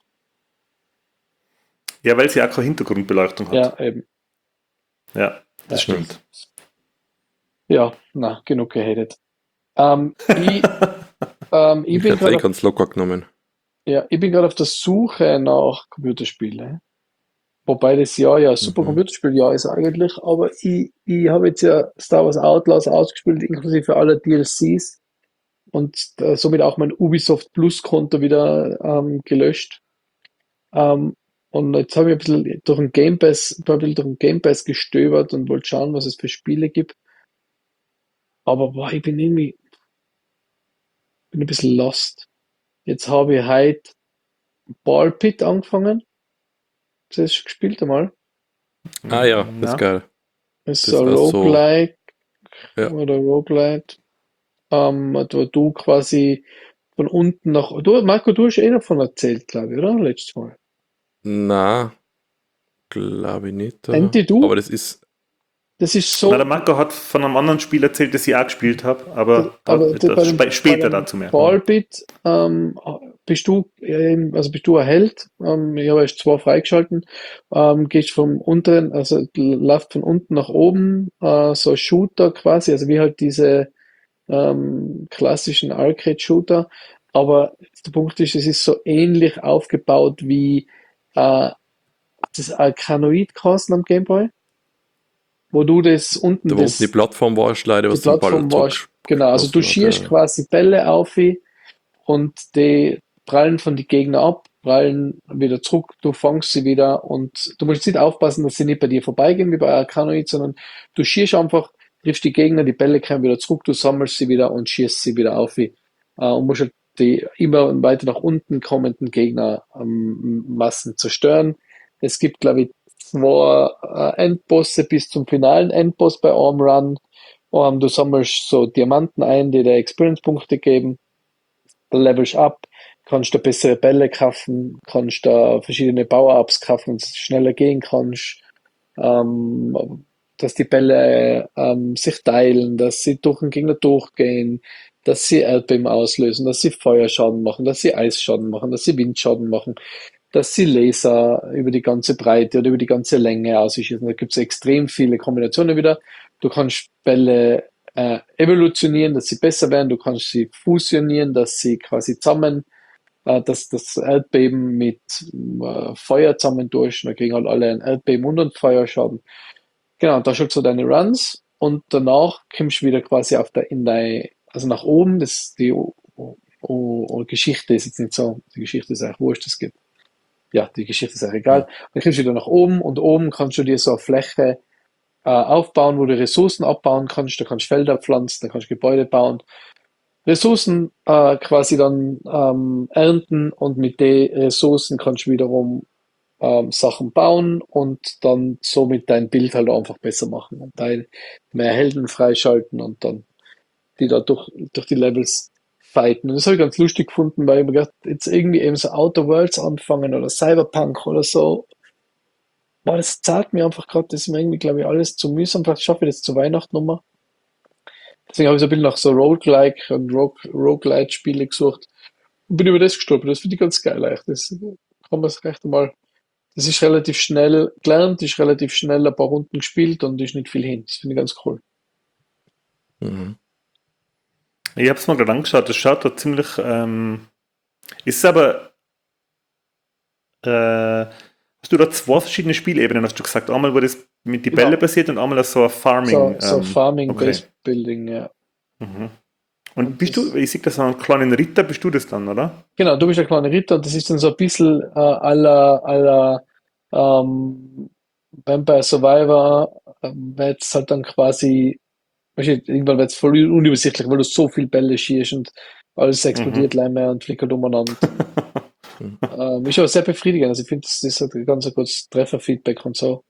Ja, weil sie auch keine Hintergrundbeleuchtung hat. Ja, eben. Ja, das stimmt. Ja, genug gehatet. Ich bin ganz locker genommen. Ja, ich bin gerade auf der Suche nach Computerspielen. Wobei das Jahr ja ein super Computerspieljahr ist eigentlich, aber ich habe jetzt ja Star Wars Outlaws ausgespielt, inklusive aller DLCs und somit auch mein Ubisoft Plus Konto wieder gelöscht. Und jetzt habe ich ein bisschen durch den Game Pass gestöbert und wollte schauen, was es für Spiele gibt. Aber boah, ich bin ein bisschen lost. Jetzt habe ich heute Ball Pit angefangen. Das hast du gespielt einmal. Ah ja, das ist geil. Das ist Das so ein war so- Roguelike Ja. oder Roguelite. Wo du quasi von unten nach. Marco, du hast eh davon erzählt, glaube ich, oder? Letztes Mal. Na, glaube ich nicht. Andy, du? Aber das ist. Das ist Na, so. der Marco hat von einem anderen Spiel erzählt, das ich auch gespielt habe, aber später dazu mehr. Ballbit bist du ein Held. Ich habe erst 2 freigeschalten. Gehst vom unteren, also läuft von unten nach oben, so ein Shooter quasi, also wie halt diese klassischen Arcade-Shooter. Aber der Punkt ist, es ist so ähnlich aufgebaut wie das Arkanoid geheißen am Gameboy, wo du das unten Da wo die Plattform warst, leider, die was den Ball Plattform war, genau, also du zurückgeschossen hat, schießt quasi Bälle auf und die prallen von die Gegner ab, prallen wieder zurück, du fangst sie wieder und du musst nicht aufpassen, dass sie nicht bei dir vorbeigehen wie bei Arkanoid, sondern du schießt einfach, triffst die Gegner, die Bälle kommen wieder zurück, du sammelst sie wieder und schießt sie wieder auf und musst halt die immer weiter nach unten kommenden Gegner Massen zerstören. Es gibt, glaube ich, 2 Endbosse bis zum finalen Endboss bei Arm Run. Du sammelst so Diamanten ein, die dir Experience-Punkte geben, levelst up, kannst da bessere Bälle kaufen, kannst da verschiedene Power-Ups kaufen, dass du schneller gehen kannst, dass die Bälle sich teilen, dass sie durch den Gegner durchgehen, dass sie Erdbeben auslösen, dass sie Feuerschaden machen, dass sie Eisschaden machen, dass sie Windschaden machen, dass sie Laser über die ganze Breite oder über die ganze Länge ausschießen. Da gibt es extrem viele Kombinationen wieder. Du kannst Bälle evolutionieren, dass sie besser werden. Du kannst sie fusionieren, dass sie quasi zusammen, dass das Erdbeben mit Feuer zusammen durch. Da kriegen halt alle ein Erdbeben und einen Feuerschaden. Genau, da schaut so deine Runs und danach kommst du wieder quasi also nach oben. Die Geschichte ist jetzt nicht so. Die Geschichte ist eigentlich wurscht, es gibt. Ja, die Geschichte ist auch egal. Dann kommst du wieder nach oben und oben kannst du dir so eine Fläche aufbauen, wo du Ressourcen abbauen kannst. Da kannst du Felder pflanzen, da kannst du Gebäude bauen. Ressourcen quasi dann ernten und mit den Ressourcen kannst du wiederum Sachen bauen und dann somit dein Bild halt einfach besser machen und mehr Helden freischalten und dann die da durch die Levels fighten. Und das habe ich ganz lustig gefunden, weil ich mir gedacht, jetzt irgendwie eben so Outer Worlds anfangen oder Cyberpunk oder so. Boah, das zahlt mir einfach gerade, das ist mir irgendwie, glaube ich, alles zu mühsam. Vielleicht schaffe ich das zu Weihnachten nochmal. Deswegen habe ich so ein bisschen nach so Roguelike und Roguelite-Spiele gesucht und bin über das gestolpert. Das finde ich ganz geil eigentlich. Das kann man sich recht einmal. Das ist relativ schnell gelernt, ist relativ schnell ein paar Runden gespielt und ist nicht viel hin. Das finde ich ganz cool. Mhm. Ich habe es mal gerade angeschaut, das schaut da ziemlich, ist aber, hast du da 2 verschiedene Spielebenen, hast du gesagt, einmal wo das mit den Bälle passiert und einmal so ein Farming. So Farming-Based okay. Building, ja. Mhm. Und bist du, ich sehe das an einem kleinen Ritter, bist du das dann, oder? Genau, du bist ein kleiner Ritter, das ist dann so ein bisschen à la Vampire Survivor, weil es halt dann quasi, weißt du, irgendwann wird es voll unübersichtlich, weil du so viel Bälle schießt und alles explodiert gleich mehr und flickert umeinander. Ist aber sehr befriedigend, also ich finde, das hat ein ganz gutes Trefferfeedback und so.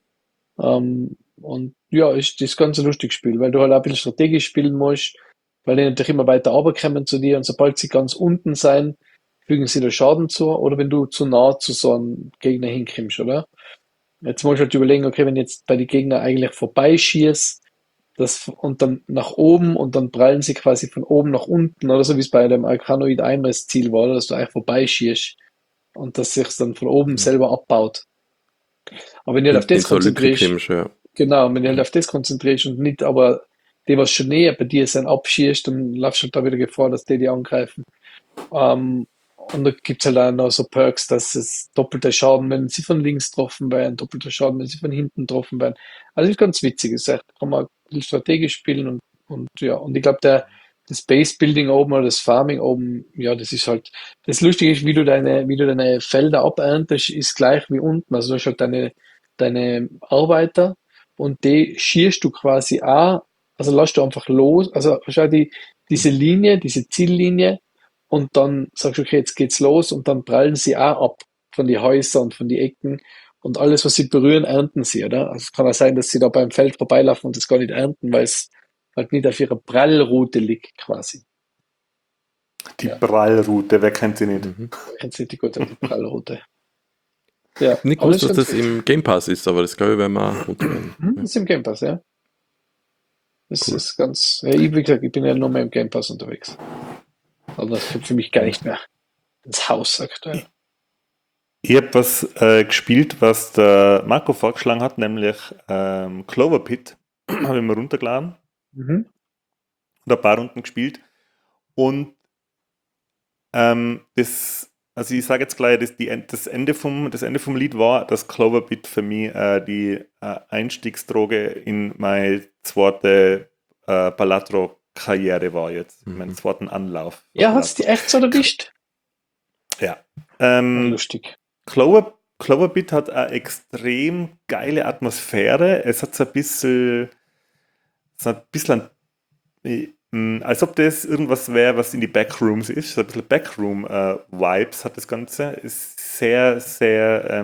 Und ja, ist das ganz ein lustiges Spiel, weil du halt auch ein bisschen strategisch spielen musst, weil die natürlich immer weiter runterkommen zu dir und sobald sie ganz unten sein, fügen sie dir Schaden zu oder wenn du zu nah zu so einem Gegner hinkommst, oder? Jetzt musst du halt überlegen, okay, wenn ich jetzt bei den Gegnern eigentlich vorbeischießt, und dann nach oben und dann prallen sie quasi von oben nach unten, oder so wie es bei dem Arkanoid einmal das Ziel war, dass du eigentlich vorbeischießt und dass sich dann von oben selber abbaut. Aber wenn du halt auf das so konzentrierst, ja. genau, wenn du halt auf das konzentrierst und nicht aber die, was schon näher bei dir sind, abschießt, dann laufst du halt da wieder Gefahr, dass die angreifen. Und da gibt es halt auch noch so Perks, dass es doppelter Schaden, wenn sie von links getroffen werden, doppelter Schaden, wenn sie von hinten getroffen werden. Also ist ganz witzig. Ist echt, kann man ein bisschen strategisch spielen und ja, und ich glaube, das Base-Building oben oder das Farming oben, ja, das ist halt, das Lustige ist, wie du deine Felder aberntest, ist gleich wie unten. Also du hast halt deine Arbeiter und die schierst du quasi an, also lässt du einfach los, also schau diese Linie, diese Ziellinie, und dann sagst du, okay, jetzt geht's los und dann prallen sie auch ab von die Häuser und von die Ecken und alles, was sie berühren, ernten sie, oder? Also es kann auch sein, dass sie da beim Feld vorbeilaufen und das gar nicht ernten, weil es halt nicht auf ihrer Prallroute liegt, quasi. Die Prallroute, wer kennt sie nicht? Kennt sie die gute Prallroute. Ja, Nicht gewusst, dass das im Game Pass ist, aber das glaube ich, werden wir auch runtergehen. Das ist im Game Pass, ja. Das ist ganz, wie gesagt, ich bin ja nur mehr im Game Pass unterwegs. Also das kommt für mich gar nicht mehr ins Haus aktuell. Ich habe was gespielt, was der Marco vorgeschlagen hat, nämlich Clover Pit. Habe ich mir runtergeladen und ein paar Runden gespielt. Und also ich sage jetzt gleich, das Ende vom Lied war, dass Clover Pit für mich die Einstiegsdroge in meine zweite Balatro-Karriere war jetzt, meinen zweiten Anlauf. Ja, hast du die echt so erwischt? Ja. Lustig. Clover Pit hat eine extrem geile Atmosphäre. Es hat so ein bisschen als ob das irgendwas wäre, was in die Backrooms ist. So ein bisschen Backroom-Vibes hat das Ganze. Ist sehr, sehr,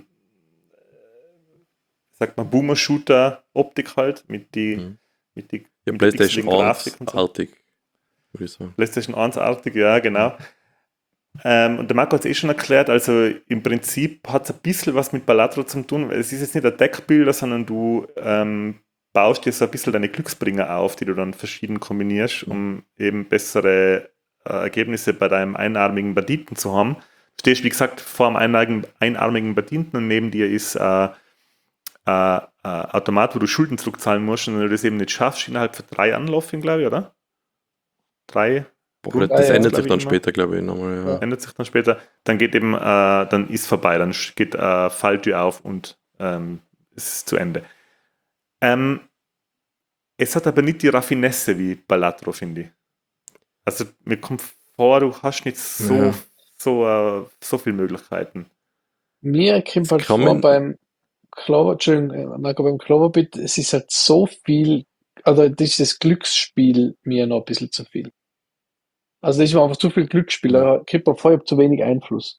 sagt man, Boomer-Shooter-Optik halt mit die PlayStation 1-artig, würde ich sagen. PlayStation 1-artig, ja, genau. Und der Marco hat es schon erklärt, also im Prinzip hat es ein bisschen was mit Balatro zu tun, weil es ist jetzt nicht ein Deckbilder, sondern du baust dir so ein bisschen deine Glücksbringer auf, die du dann verschieden kombinierst, um eben bessere Ergebnisse bei deinem einarmigen Banditen zu haben. Du stehst, wie gesagt, vor einem einarmigen Banditen und neben dir ist Automat, wo du Schulden zurückzahlen musst und wenn du das eben nicht schaffst, innerhalb von 3 Anläufen, glaube ich, oder? 3? Das ändert sich dann später, glaube ich, nochmal. Ja. Ändert sich dann später. Dann geht eben, dann ist vorbei, dann geht Falltür auf und es ist zu Ende. Es hat aber nicht die Raffinesse wie Balatro, finde ich. Also mir kommt vor, du hast nicht so viele Möglichkeiten. Mir kommt halt vor beim Cloverbit, es ist halt so viel, also dieses Glücksspiel mir noch ein bisschen zu viel. Also das ist mir einfach zu viel Glücksspiel, da kriegt man vorher zu wenig Einfluss.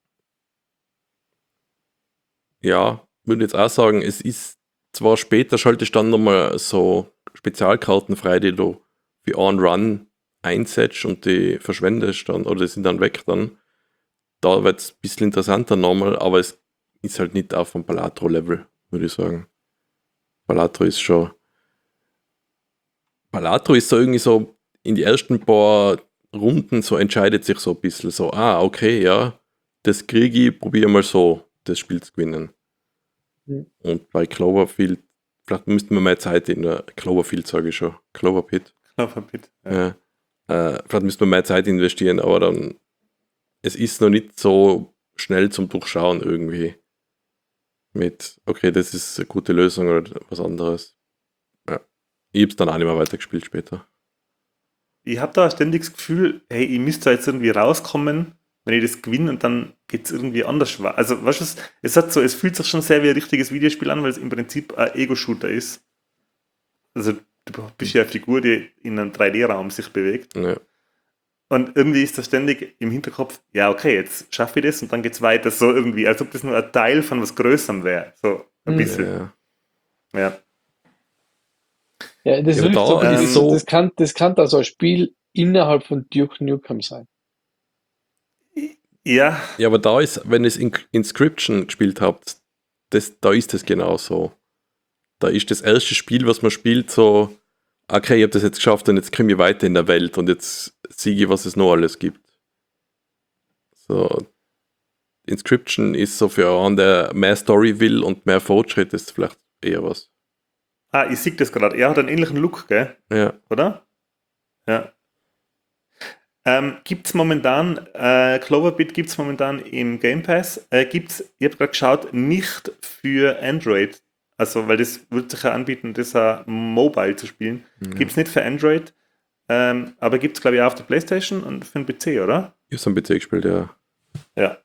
Ja, würde jetzt auch sagen, es ist zwar später, schaltest dann nochmal so Spezialkarten frei, die du für einen Run einsetzt und die verschwendest dann, oder die sind dann weg dann. Da wird es ein bisschen interessanter nochmal, aber es ist halt nicht auf dem Balatro-Level, würde ich sagen. Balatro ist so irgendwie so in die ersten paar Runden so entscheidet sich so ein bisschen so, okay, ja, das kriege ich, probiere mal so, das Spiel zu gewinnen. Und bei Cloverfield, vielleicht müssten wir mehr Zeit in der Cloverfield, sage ich schon, Cloverpit. Cloverpit, ja. Vielleicht müssten wir mehr Zeit investieren, aber dann, es ist noch nicht so schnell zum Durchschauen irgendwie. Mit, okay, das ist eine gute Lösung oder was anderes. Ja. Ich habe es dann auch nicht mehr weitergespielt später. Ich habe da ständig das Gefühl, hey, ich müsste jetzt irgendwie rauskommen, wenn ich das gewinne und dann geht es irgendwie anders. Also, weißt du, es fühlt sich schon sehr wie ein richtiges Videospiel an, weil es im Prinzip ein Ego-Shooter ist. Also, du bist ja eine Figur, die in einem 3D-Raum sich bewegt. Ja. Und irgendwie ist das ständig im Hinterkopf, ja, okay, jetzt schaffe ich das und dann geht es weiter. So irgendwie, als ob das nur ein Teil von was Größerem wäre. So ein bisschen. Ja. Ja, das ist das kann also ein Spiel innerhalb von Duke Nukem sein. Ja. Ja, aber da ist, wenn ihr es Inscription gespielt habt, da ist es genauso. Da ist das erste Spiel, was man spielt, so, okay, ich habe das jetzt geschafft und jetzt komme ich weiter in der Welt und jetzt siege ich, was es noch alles gibt. So, Inscription ist so für einen, der mehr Story will und mehr Fortschritt, ist vielleicht eher was. Ich sehe das gerade. Er hat einen ähnlichen Look, gell? Ja. Oder? Ja. Gibt es momentan, Cloverbit gibt es momentan im Game Pass, ich habe gerade geschaut, nicht für Android, also weil das wird sich ja anbieten, das mobile zu spielen. Ja. Gibt es nicht für Android, aber gibt es glaube ich auch auf der PlayStation und für den PC, oder? Ich habe es am PC gespielt, ja. Ja.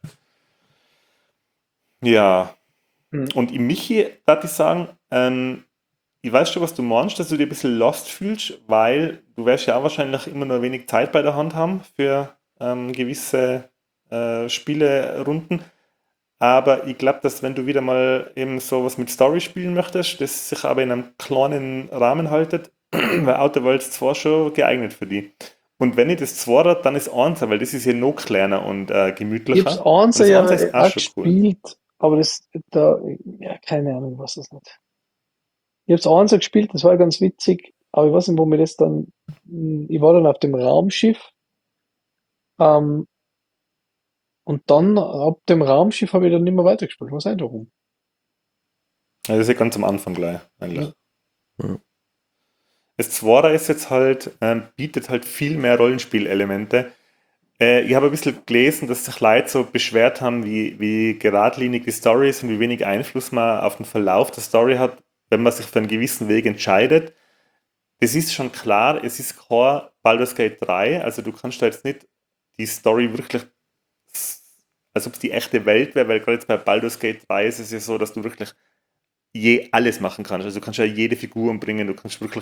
Ja. Hm. Und im Michi, darf ich sagen, ich weiß schon, was du meinst, dass du dich ein bisschen lost fühlst, weil du wirst ja auch wahrscheinlich immer nur wenig Zeit bei der Hand haben für gewisse Spielerunden. Aber ich glaube, dass wenn du wieder mal eben sowas mit Story spielen möchtest, das sich aber in einem kleinen Rahmen haltet, wäre Outer Worlds 2 schon geeignet für die. Und wenn nicht das 2 hat, dann ist 1, weil das ist ja noch kleiner und gemütlicher. Ich habe es Und das ja 1 ist auch auch schon cool. gespielt, aber ja, keine Ahnung, was das nicht. Ich habe es auch gespielt, das war ganz witzig, aber ich weiß nicht, wo mir das dann, ich war dann auf dem Raumschiff, ähm, und dann ab dem Raumschiff habe ich dann nicht mehr weitergespielt. Was nicht warum? Ja, das ist ja ganz am Anfang gleich, eigentlich. Ja. Das 2 ist jetzt halt, bietet halt viel mehr Rollenspielelemente. Ich habe ein bisschen gelesen, dass sich Leute so beschwert haben, wie geradlinig die Story ist und wie wenig Einfluss man auf den Verlauf der Story hat, wenn man sich für einen gewissen Weg entscheidet. Das ist schon klar, es ist kein Baldur's Gate 3, also du kannst da jetzt nicht die Story wirklich, als ob es die echte Welt wäre, weil gerade jetzt bei Baldur's Gate 3 ist es ja so, dass du wirklich alles machen kannst. Also du kannst ja jede Figur umbringen, du kannst wirklich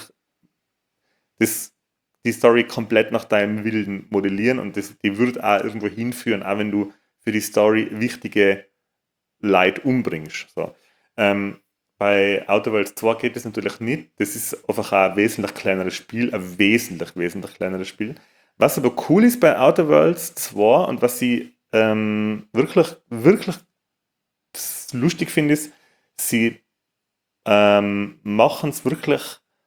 die Story komplett nach deinem Willen modellieren und die wird auch irgendwo hinführen, auch wenn du für die Story wichtige Leute umbringst. So. Bei Outer Worlds 2 geht das natürlich nicht. Das ist einfach ein wesentlich kleineres Spiel, ein wesentlich kleineres Spiel. Was aber cool ist bei Outer Worlds 2 und was ich wirklich lustig finde, ist, sie machen es wirklich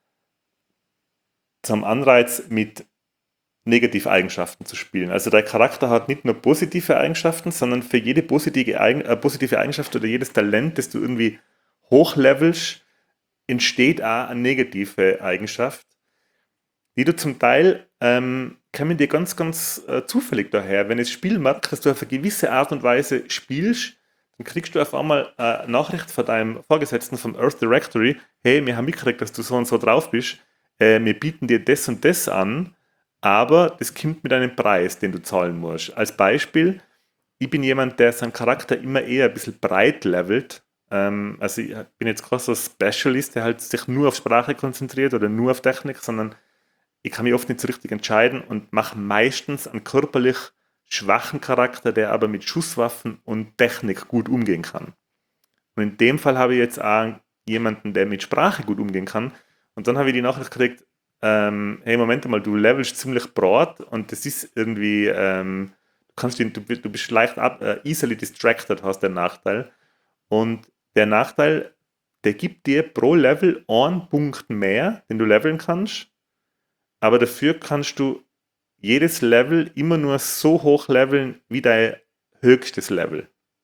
zum Anreiz, mit Negativeigenschaften zu spielen. Also der Charakter hat nicht nur positive Eigenschaften, sondern für jede positive Eigenschaft oder jedes Talent, das du irgendwie hochlevelst, entsteht auch eine negative Eigenschaft, die du zum Teil kommen dir ganz zufällig daher. Wenn das Spiel merkt, dass du auf eine gewisse Art und Weise spielst, dann kriegst du auf einmal eine Nachricht von deinem Vorgesetzten vom Earth Directory, hey, wir haben mitgekriegt, dass du so und so drauf bist, wir bieten dir das und das an, aber das kommt mit einem Preis, den du zahlen musst. Als Beispiel, ich bin jemand, der seinen Charakter immer eher ein bisschen breit levelt. Also ich bin jetzt kein so Specialist, der halt sich nur auf Sprache konzentriert oder nur auf Technik, sondern ich kann mich oft nicht so richtig entscheiden und mache meistens einen körperlich schwachen Charakter, der aber mit Schusswaffen und Technik gut umgehen kann. Und in dem Fall habe ich jetzt auch jemanden, der mit Sprache gut umgehen kann. Und dann habe ich die Nachricht gekriegt, hey, Moment mal, du levelst ziemlich broad und das ist irgendwie, du bist leicht easily distracted, hast den Nachteil. Und der Nachteil, der gibt dir pro Level einen Punkt mehr, den du leveln kannst, aber dafür kannst du jedes Level immer nur so hoch leveln wie dein höchstes Level.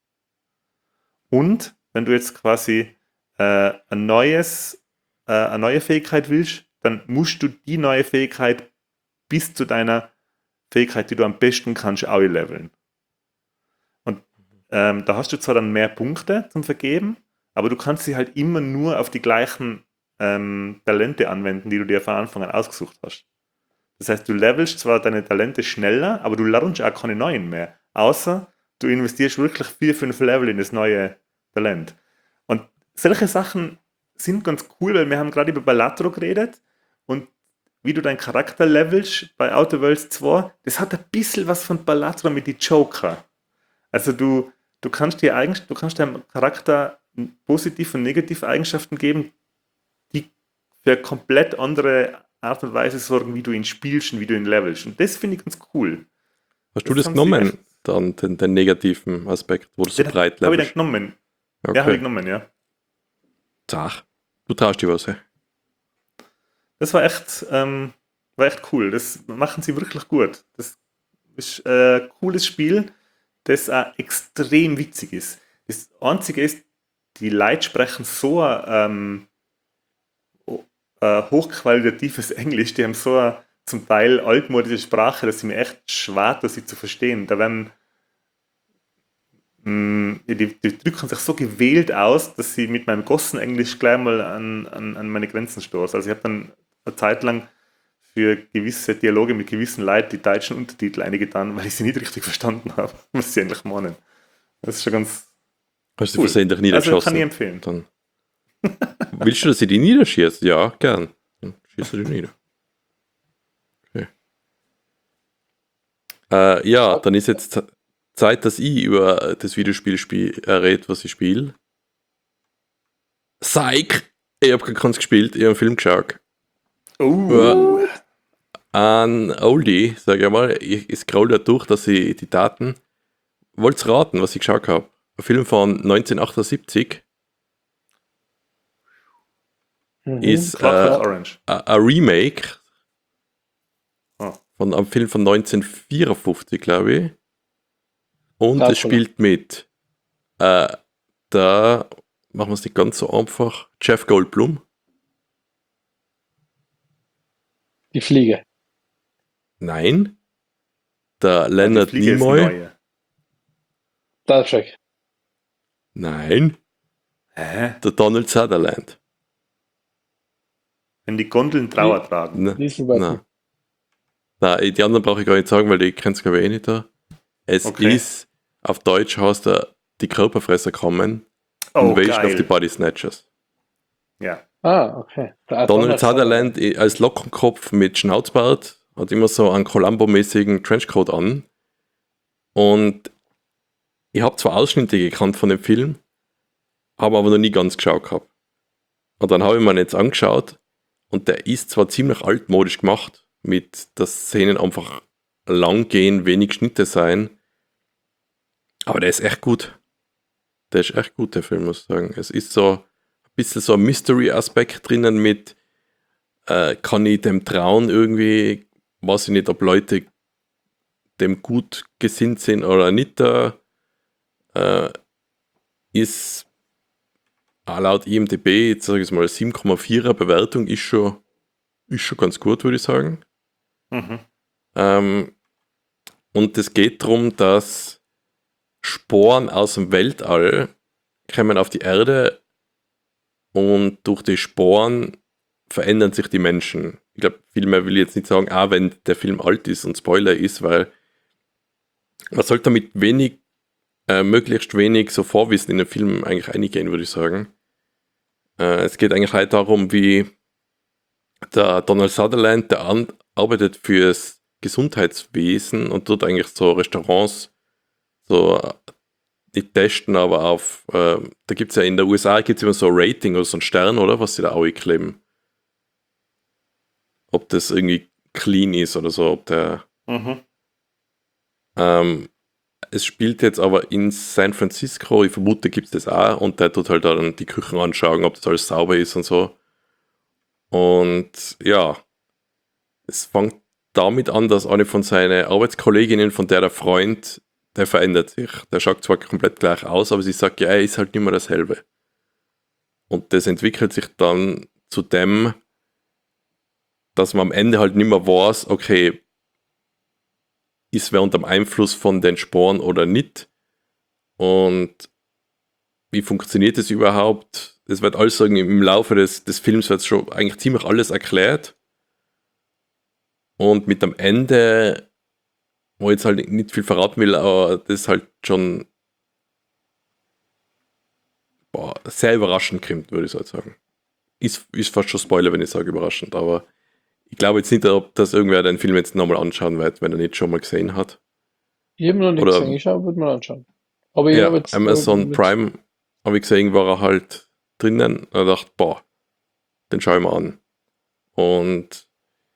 Und wenn du jetzt quasi eine neue Fähigkeit willst, dann musst du die neue Fähigkeit bis zu deiner Fähigkeit, die du am besten kannst, auch leveln. Und da hast du zwar dann mehr Punkte zum Vergeben, aber du kannst sie halt immer nur auf die gleichen Talente anwenden, die du dir von Anfang an ausgesucht hast. Das heißt, du levelst zwar deine Talente schneller, aber du lernst auch keine neuen mehr. Außer du investierst wirklich 4-5 Level in das neue Talent. Und solche Sachen sind ganz cool, weil wir haben gerade über Balatro geredet und wie du deinen Charakter levelst bei Outer Worlds 2, das hat ein bisschen was von Balatro mit die Joker. Also du kannst deinem Charakter positive und negative Eigenschaften geben, die für komplett andere Art und Weise sorgen, wie du ihn spielst und wie du ihn levelst. Und das finde ich ganz cool. Hast du das genommen, dann den negativen Aspekt, wo du so breit levelst? Habe ich dann genommen. Okay. Ja, habe ich genommen, ja. Zach, du traust dir was, hey? Das war echt cool. Das machen sie wirklich gut. Das ist ein cooles Spiel, das auch extrem witzig ist. Das Einzige ist, die Leute sprechen so hochqualitatives Englisch, die haben so zum Teil altmodische Sprache, dass sie mir echt schwer, sie zu verstehen. Da werden die drücken sich so gewählt aus, dass sie mit meinem Gossen-Englisch gleich mal an meine Grenzen stoßen. Also ich habe dann eine Zeit lang für gewisse Dialoge mit gewissen Leuten die deutschen Untertitel eingetan, weil ich sie nicht richtig verstanden habe, was sie eigentlich meinen. Das ist schon ganz Hast du versehentlich niedergeschossen? Also kann ich empfehlen. Dann. Willst du, dass ich die niederschieße? Ja, gern. Dann schießt du die nieder. Okay. Ja, dann ist jetzt Zeit, dass ich über das Videospiel rede, was ich spiele. Psych! Ich habe keins gespielt, ich habe einen Film geschaut. Ein Oldie, sage ich mal. Ich scroll da durch, dass ich die Daten. Wollt's raten, was ich geschaut habe? Ein Film von 1978. Ist ein Remake von einem Film von 1954, glaube ich. Und es spielt mit da machen wir es nicht ganz so einfach. Jeff Goldblum. Die Fliege. Nein. Der Leonard Nimoy. Star Trek. Nein. Der Donald Sutherland. Wenn die Gondeln Trauer tragen. Nein, die anderen brauche ich gar nicht sagen, weil die kennt es glaube ich eh nicht da. Es ist, auf Deutsch heißt er, die Körperfresser kommen. Invasion of the Body Snatchers. Ja. Okay. Donald Sutherland als Lockenkopf mit Schnauzbart hat immer so einen Columbo-mäßigen Trenchcoat an. Und ich habe zwar Ausschnitte gekannt von dem Film, habe aber noch nie ganz geschaut gehabt. Und dann habe ich mir ihn jetzt angeschaut und der ist zwar ziemlich altmodisch gemacht, mit dass Szenen einfach lang gehen, wenig Schnitte sein, aber der ist echt gut. Der ist echt gut, der Film, muss ich sagen. Es ist so ein bisschen so ein Mystery-Aspekt drinnen mit, kann ich dem trauen irgendwie, weiß ich nicht, ob Leute dem gut gesinnt sind oder nicht. Ist laut IMDb, jetzt sage ich mal, 7,4er Bewertung ist schon ganz gut, würde ich sagen. Und es geht darum, dass Sporen aus dem Weltall kommen auf die Erde und durch die Sporen verändern sich die Menschen. Ich glaube, viel mehr will ich jetzt nicht sagen, auch wenn der Film alt ist und Spoiler ist, weil man sollte damit möglichst wenig so Vorwissen in den Film eigentlich eingehen, würde ich sagen. Es geht eigentlich halt darum, wie der Donald Sutherland, der arbeitet fürs Gesundheitswesen und dort eigentlich so Restaurants so nicht testen, aber da gibt es ja in der USA gibt's immer so ein Rating oder so einen Stern, oder? Was sie da auch kleben. Ob das irgendwie clean ist oder so, ob der es spielt jetzt aber in San Francisco, ich vermute, gibt es das auch und der tut halt dann die Küchen anschauen, ob das alles sauber ist und so. Und ja, es fängt damit an, dass eine von seinen Arbeitskolleginnen, von der Freund, der verändert sich. Der schaut zwar komplett gleich aus, aber sie sagt, ja, er ist halt nicht mehr dasselbe. Und das entwickelt sich dann zu dem, dass man am Ende halt nicht mehr weiß, okay, ist wer unter dem Einfluss von den Sporen oder nicht? Und wie funktioniert das überhaupt? Es wird alles irgendwie im Laufe des Films wird schon eigentlich ziemlich alles erklärt. Und mit dem Ende, wo ich jetzt halt nicht viel verraten will, aber das ist halt schon sehr überraschend kommt, würde ich halt sagen. Ist fast schon Spoiler, wenn ich sage überraschend, aber ich glaube jetzt nicht, ob das irgendwer den Film jetzt nochmal anschauen wird, wenn er nicht schon mal gesehen hat. Ich habe noch nicht gesehen, ich würde mal anschauen. Aber ich ja, Amazon Prime habe ich gesehen, war er halt drinnen und ich dachte, den schaue ich mal an. Und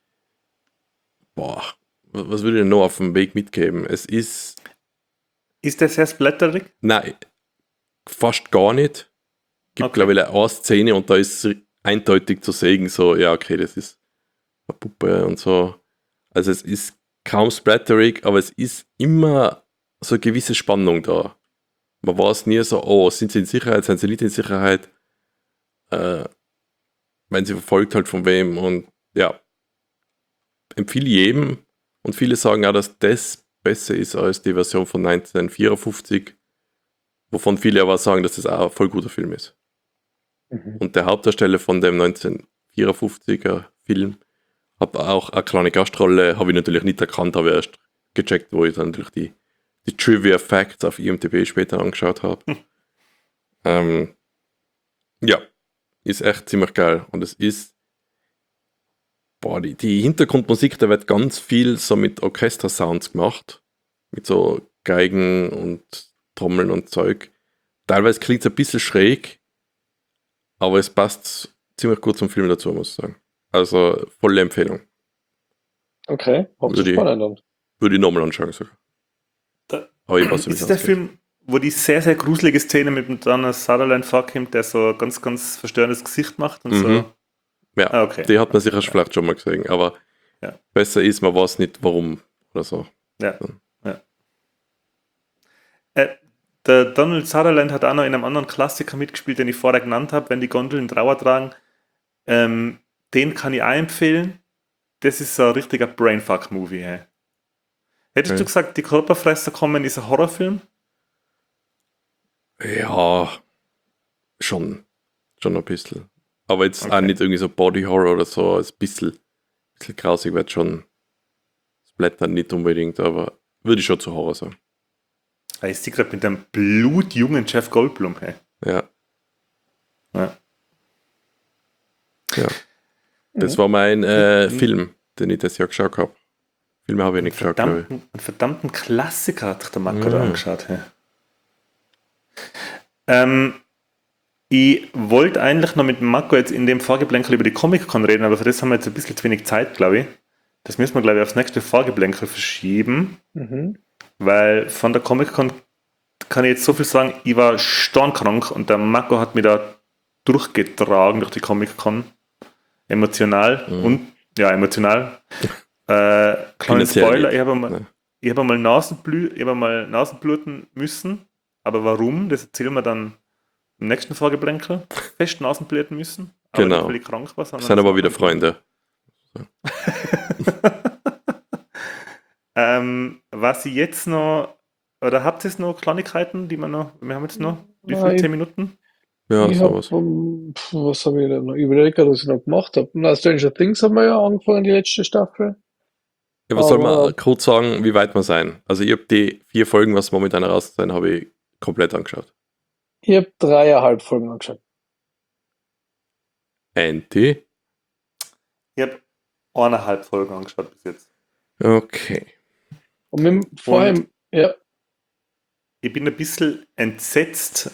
was würde ich denn noch auf dem Weg mitgeben? Es ist... Ist der sehr splatterig? Nein, fast gar nicht. Gibt, glaube ich, eine Szene und da ist eindeutig zu sehen, so, ja, okay, das ist eine Puppe und so. Also es ist kaum splatterig, aber es ist immer so eine gewisse Spannung da. Man weiß nie so, sind sie in Sicherheit, sind sie nicht in Sicherheit? Wenn sie verfolgt halt von wem und ja. empfehle jedem und viele sagen auch, dass das besser ist als die Version von 1954, wovon viele aber sagen, dass das auch ein voll guter Film ist. Und der Hauptdarsteller von dem 1954er Film hat auch eine kleine Gastrolle, habe ich natürlich nicht erkannt, habe erst gecheckt, wo ich dann natürlich die Trivia Facts auf IMDb später angeschaut habe. Ja, ist echt ziemlich geil. Und es ist, die Hintergrundmusik, da wird ganz viel so mit Orchester-Sounds gemacht. Mit so Geigen und Trommeln und Zeug. Teilweise klingt es ein bisschen schräg, aber es passt ziemlich gut zum Film dazu, muss ich sagen. Also, volle Empfehlung. Okay, spannend. Würde ich nochmal anschauen sogar. Aber ich weiß, ist der Film, wo die sehr, sehr gruselige Szene mit dem Donald Sutherland vorkommt, der so ein ganz, ganz verstörendes Gesicht macht und so? Ja, okay. Die hat man sicher vielleicht schon mal gesehen, aber besser ist, man weiß nicht, warum oder so. Ja. Der Donald Sutherland hat auch noch in einem anderen Klassiker mitgespielt, den ich vorher genannt habe, wenn die Gondeln Trauer tragen. Den kann ich auch empfehlen. Das ist so ein richtiger Brainfuck-Movie. Hey. Hättest du gesagt, die Körperfresser kommen ist ein Horrorfilm? Ja, schon ein bisschen. Aber jetzt auch nicht irgendwie so Body Horror oder so, ein bisschen grausig wird schon. Splattern nicht unbedingt, aber würde ich schon zu Horror sagen. Ich sehe gerade mit einem blutjungen Jeff Goldblum. Hey. Ja. Das war mein Film, den ich das Jahr geschaut habe. Filme habe ich nicht geschaut, glaube ich. Einen verdammten Klassiker hat der Marco da angeschaut. Hey. Ich wollte eigentlich noch mit Marco jetzt in dem Vorgeblänkel über die Comic-Con reden, aber für das haben wir jetzt ein bisschen zu wenig Zeit, glaube ich. Das müssen wir, glaube ich, aufs nächste Vorgeblänkel verschieben. Weil von der Comic-Con kann ich jetzt so viel sagen, ich war stornkrank und der Marco hat mich da durchgetragen durch die Comic-Con. Emotional emotional. Kleinen Spoiler, ich habe mal Nasenbluten müssen. Aber warum? Das erzählen wir dann im nächsten Vorgeblänkel. Fest Nasenbluten müssen. Aber genau. Weil ich krank war. Das sind aber wieder Freunde. Was ich jetzt noch, oder habt ihr noch Kleinigkeiten, die wir haben jetzt noch, wie viele, 10 Minuten? Ja, sowas. Was habe ich denn noch überlegt, was ich noch gemacht habe? Na, Stranger Things haben wir ja angefangen, die letzte Staffel. Ja, was soll man kurz sagen, wie weit wir sein? Also ich habe die 4 Folgen, was momentan raus sein, habe ich komplett angeschaut. Ich habe 3,5 Folgen angeschaut. Anti? Ich habe 1,5 Folgen angeschaut bis jetzt. Okay. Und ich bin ein bisschen entsetzt,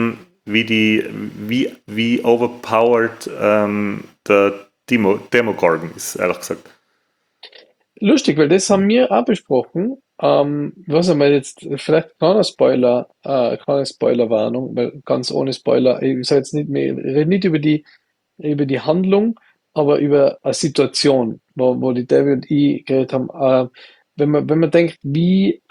wie overpowered der Demogorgon ist, ehrlich gesagt. Lustig, weil das haben wir auch besprochen. Was haben wir jetzt, vielleicht keine Spoilerwarnung, weil ganz ohne Spoiler, ich sage jetzt nicht mehr, ich rede nicht über die Handlung, aber über eine Situation, wo die David und ich geredet haben. Wenn man denkt, wie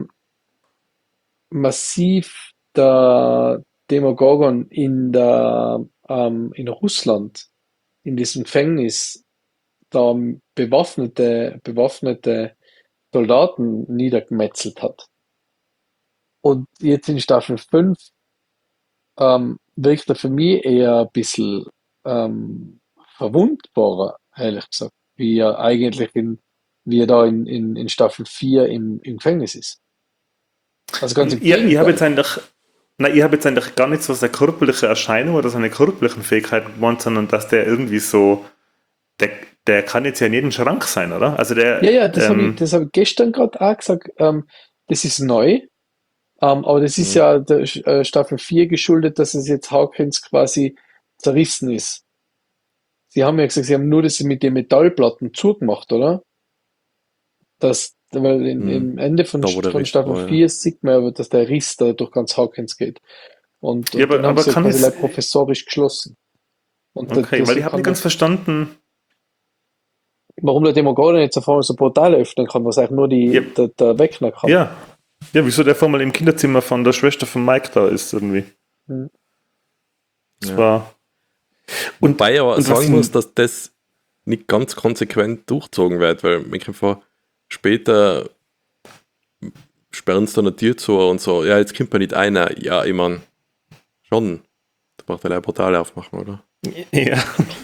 massiv der Demogorgon in Russland, in diesem Gefängnis, da bewaffnete Soldaten niedergemetzelt hat. Und jetzt in Staffel 5 wirkt er für mich eher ein bisschen verwundbarer, ehrlich gesagt, wie er da in Staffel 4 im Gefängnis ist. Also ganz im Gegenteil. Ich habe jetzt eigentlich gar nicht so seine körperliche Erscheinung oder seine körperlichen Fähigkeiten gemeint, sondern dass der irgendwie so, der kann jetzt ja in jedem Schrank sein, oder? Also das habe ich gestern gerade auch gesagt, das ist neu, aber das ist ja der Staffel 4 geschuldet, dass es jetzt Hawkins quasi zerrissen ist. Sie haben ja gesagt, sie haben nur das mit den Metallplatten zugemacht, oder? Weil im Ende von Staffel 4 sieht man aber, dass der Riss da durch ganz Hawkins geht. Und dann haben sie quasi professorisch geschlossen. Und okay, weil ich habe nicht ganz verstanden, warum der Demogorgon jetzt auf einmal so Portale öffnen kann, was eigentlich nur der Wegner kann. Ja, wieso der vormal im Kinderzimmer von der Schwester von Mike da ist irgendwie. Das war... Wobei ich aber sagen muss, dass das nicht ganz konsequent durchgezogen wird, weil man einfach später sperren sie da eine Tür zu und so, ja, jetzt kommt man nicht rein. Ja, ich meine, schon. Da braucht er ein Portal aufmachen, oder? Ja.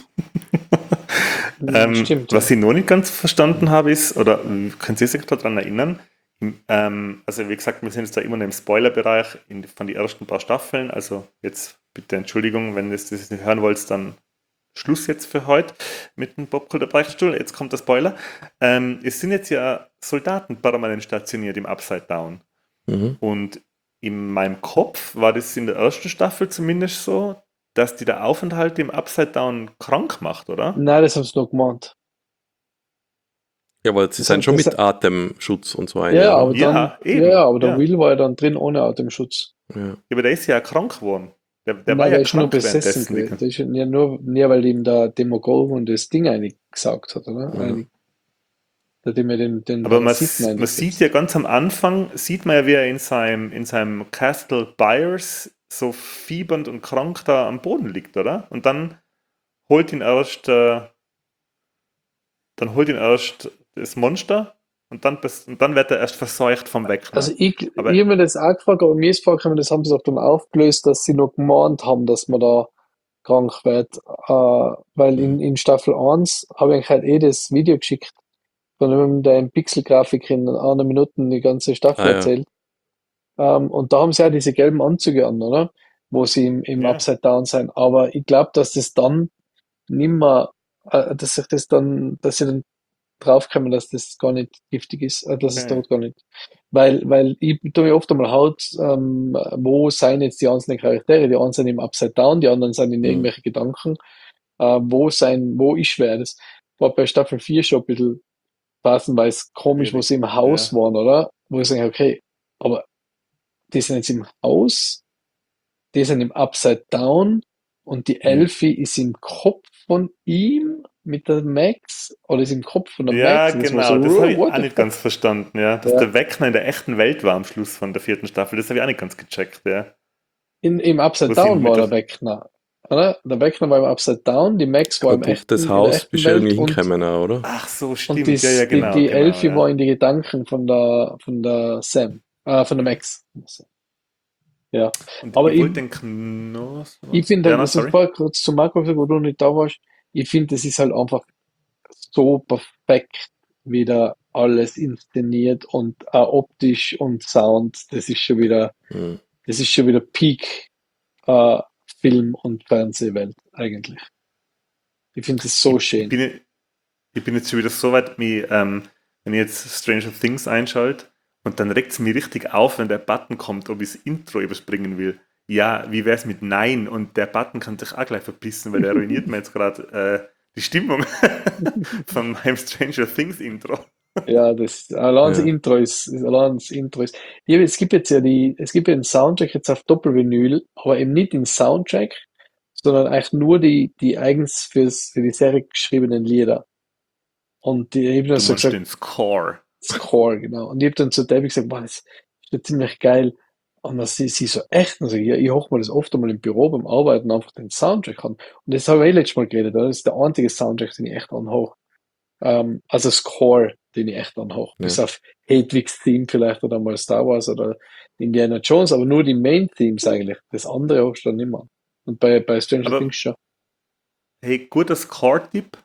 Stimmt. Was ich noch nicht ganz verstanden habe, ist, oder können Sie sich daran erinnern, also wie gesagt, wir sind jetzt da immer noch im Spoilerbereich von den ersten paar Staffeln, also jetzt bitte Entschuldigung, wenn ihr das nicht hören wollt, dann Schluss jetzt für heute mit dem Popkultur Beichtstuhl. Jetzt kommt der Spoiler. Es sind jetzt ja Soldaten permanent stationiert im Upside Down. Mhm. Und in meinem Kopf war das in der ersten Staffel zumindest so, dass die der Aufenthalt im Upside Down krank macht, oder? Nein, das haben sie noch gemeint. Ja, weil sie sind schon mit Atemschutz und so ein. Ja, aber Ja, dann, eben, aber der ja. Will war ja dann drin ohne Atemschutz. Ja. Ja, aber der ist ja krank geworden. Der Nein, war ja der ist nur krank besessen währenddessen. gewesen. Der ist ja nur, weil ihm der Demogorgon das Ding eingesaugt hat, oder? Mhm. Da hat ihm ja den Aber man Parasiten sieht ja ganz am Anfang, sieht man ja, wie er in seinem Castle Byers so fiebernd und krank da am Boden liegt, oder? Und dann holt ihn erst das Monster und dann wird er erst verseucht vom Wegner. Also ich habe mir das auch gefragt, aber mir ist vorgekommen, das haben sie auch dann aufgelöst, dass sie noch gemahnt haben, dass man da krank wird. Weil in Staffel 1 habe ich eigentlich halt das Video geschickt, von einem, der in Pixelgrafik in einer Minute die ganze Staffel Ja. erzählt. Und da haben sie ja diese gelben Anzüge an, oder? Wo sie im Ja. Upside Down sein. Aber ich glaube, dass das dann nimmer, dass sie dann draufkommen, dass das gar nicht giftig ist, dass es Okay. dort gar nicht. Weil ich tue mir oft einmal Haut, wo sind jetzt die einzelnen Charaktere? Die einen sind im Upside Down, die anderen sind in irgendwelche Gedanken. Wo ist wer? Das war bei Staffel 4 schon ein bisschen phasenweise komisch, wo sie im Haus waren, oder? Wo ich sage, okay, aber die sind jetzt im Haus, die sind im Upside Down und die Elfie ist im Kopf von ihm mit der Max oder ist im Kopf von der Ja, Max. Und genau, so, das habe ich what auch the nicht fuck? ganz verstanden, ja. Dass Ja. der Wegner in der echten Welt war am Schluss von der 4. Staffel, das habe ich auch nicht ganz gecheckt, ja. Im Upside Wo sie Down mit war der- der Wegner. Oder? Der Wegner war im Upside Down, die Max war Aber im durch echten, das in der Haus echten bist du Welt irgendwie und, hingekommen, auch, oder? Ach so, stimmt, und die, ja, genau. die genau, Elfie ja. war in die Gedanken von der Sam, von der Max. Ja. Und Aber ich wollte den Knoss. ich finde Ja, halt, das sorry. ist vorher kurz zu Marco gesagt, wo du nicht da warst, ich finde, das ist halt einfach so perfekt wieder alles inszeniert und auch optisch und Sound, das ist schon wieder Peak Film- und Fernsehwelt eigentlich. Ich finde das so schön. Ich bin jetzt schon wieder so weit, wenn ich jetzt Stranger Things einschalte und dann regt es mich richtig auf, wenn der Button kommt, ob ich das Intro überspringen will. Ja, wie wäre es mit Nein? Und der Button kann sich auch gleich verpissen, weil der ruiniert mir jetzt gerade die Stimmung von meinem Stranger Things Intro. Ja, allein das Intro ist. Ja, es gibt ja einen Soundtrack jetzt auf Doppelvinyl, aber eben nicht den Soundtrack, sondern eigentlich nur die eigens für die Serie geschriebenen Lieder. Und ich habe dann so gesagt, den Score. Score, genau. Und ich habe dann zu Debbie gesagt, boah, das ist ja ziemlich geil. Und dann sie so echt, und so, ja, ich hoch mir das oft einmal im Büro beim Arbeiten einfach den Soundtrack an. Und das habe ich letztes Mal geredet, oder? Das ist der einzige Soundtrack, den ich echt anhoch. Also Score, den ich echt anhoch. Ja. Bis auf Hedwigs Theme vielleicht oder mal Star Wars oder Indiana Jones, aber nur die Main Themes eigentlich. Das andere hochst du dann nicht mehr an. Und bei Stranger Aber- Things schon. Hey, guter Score-Tipp.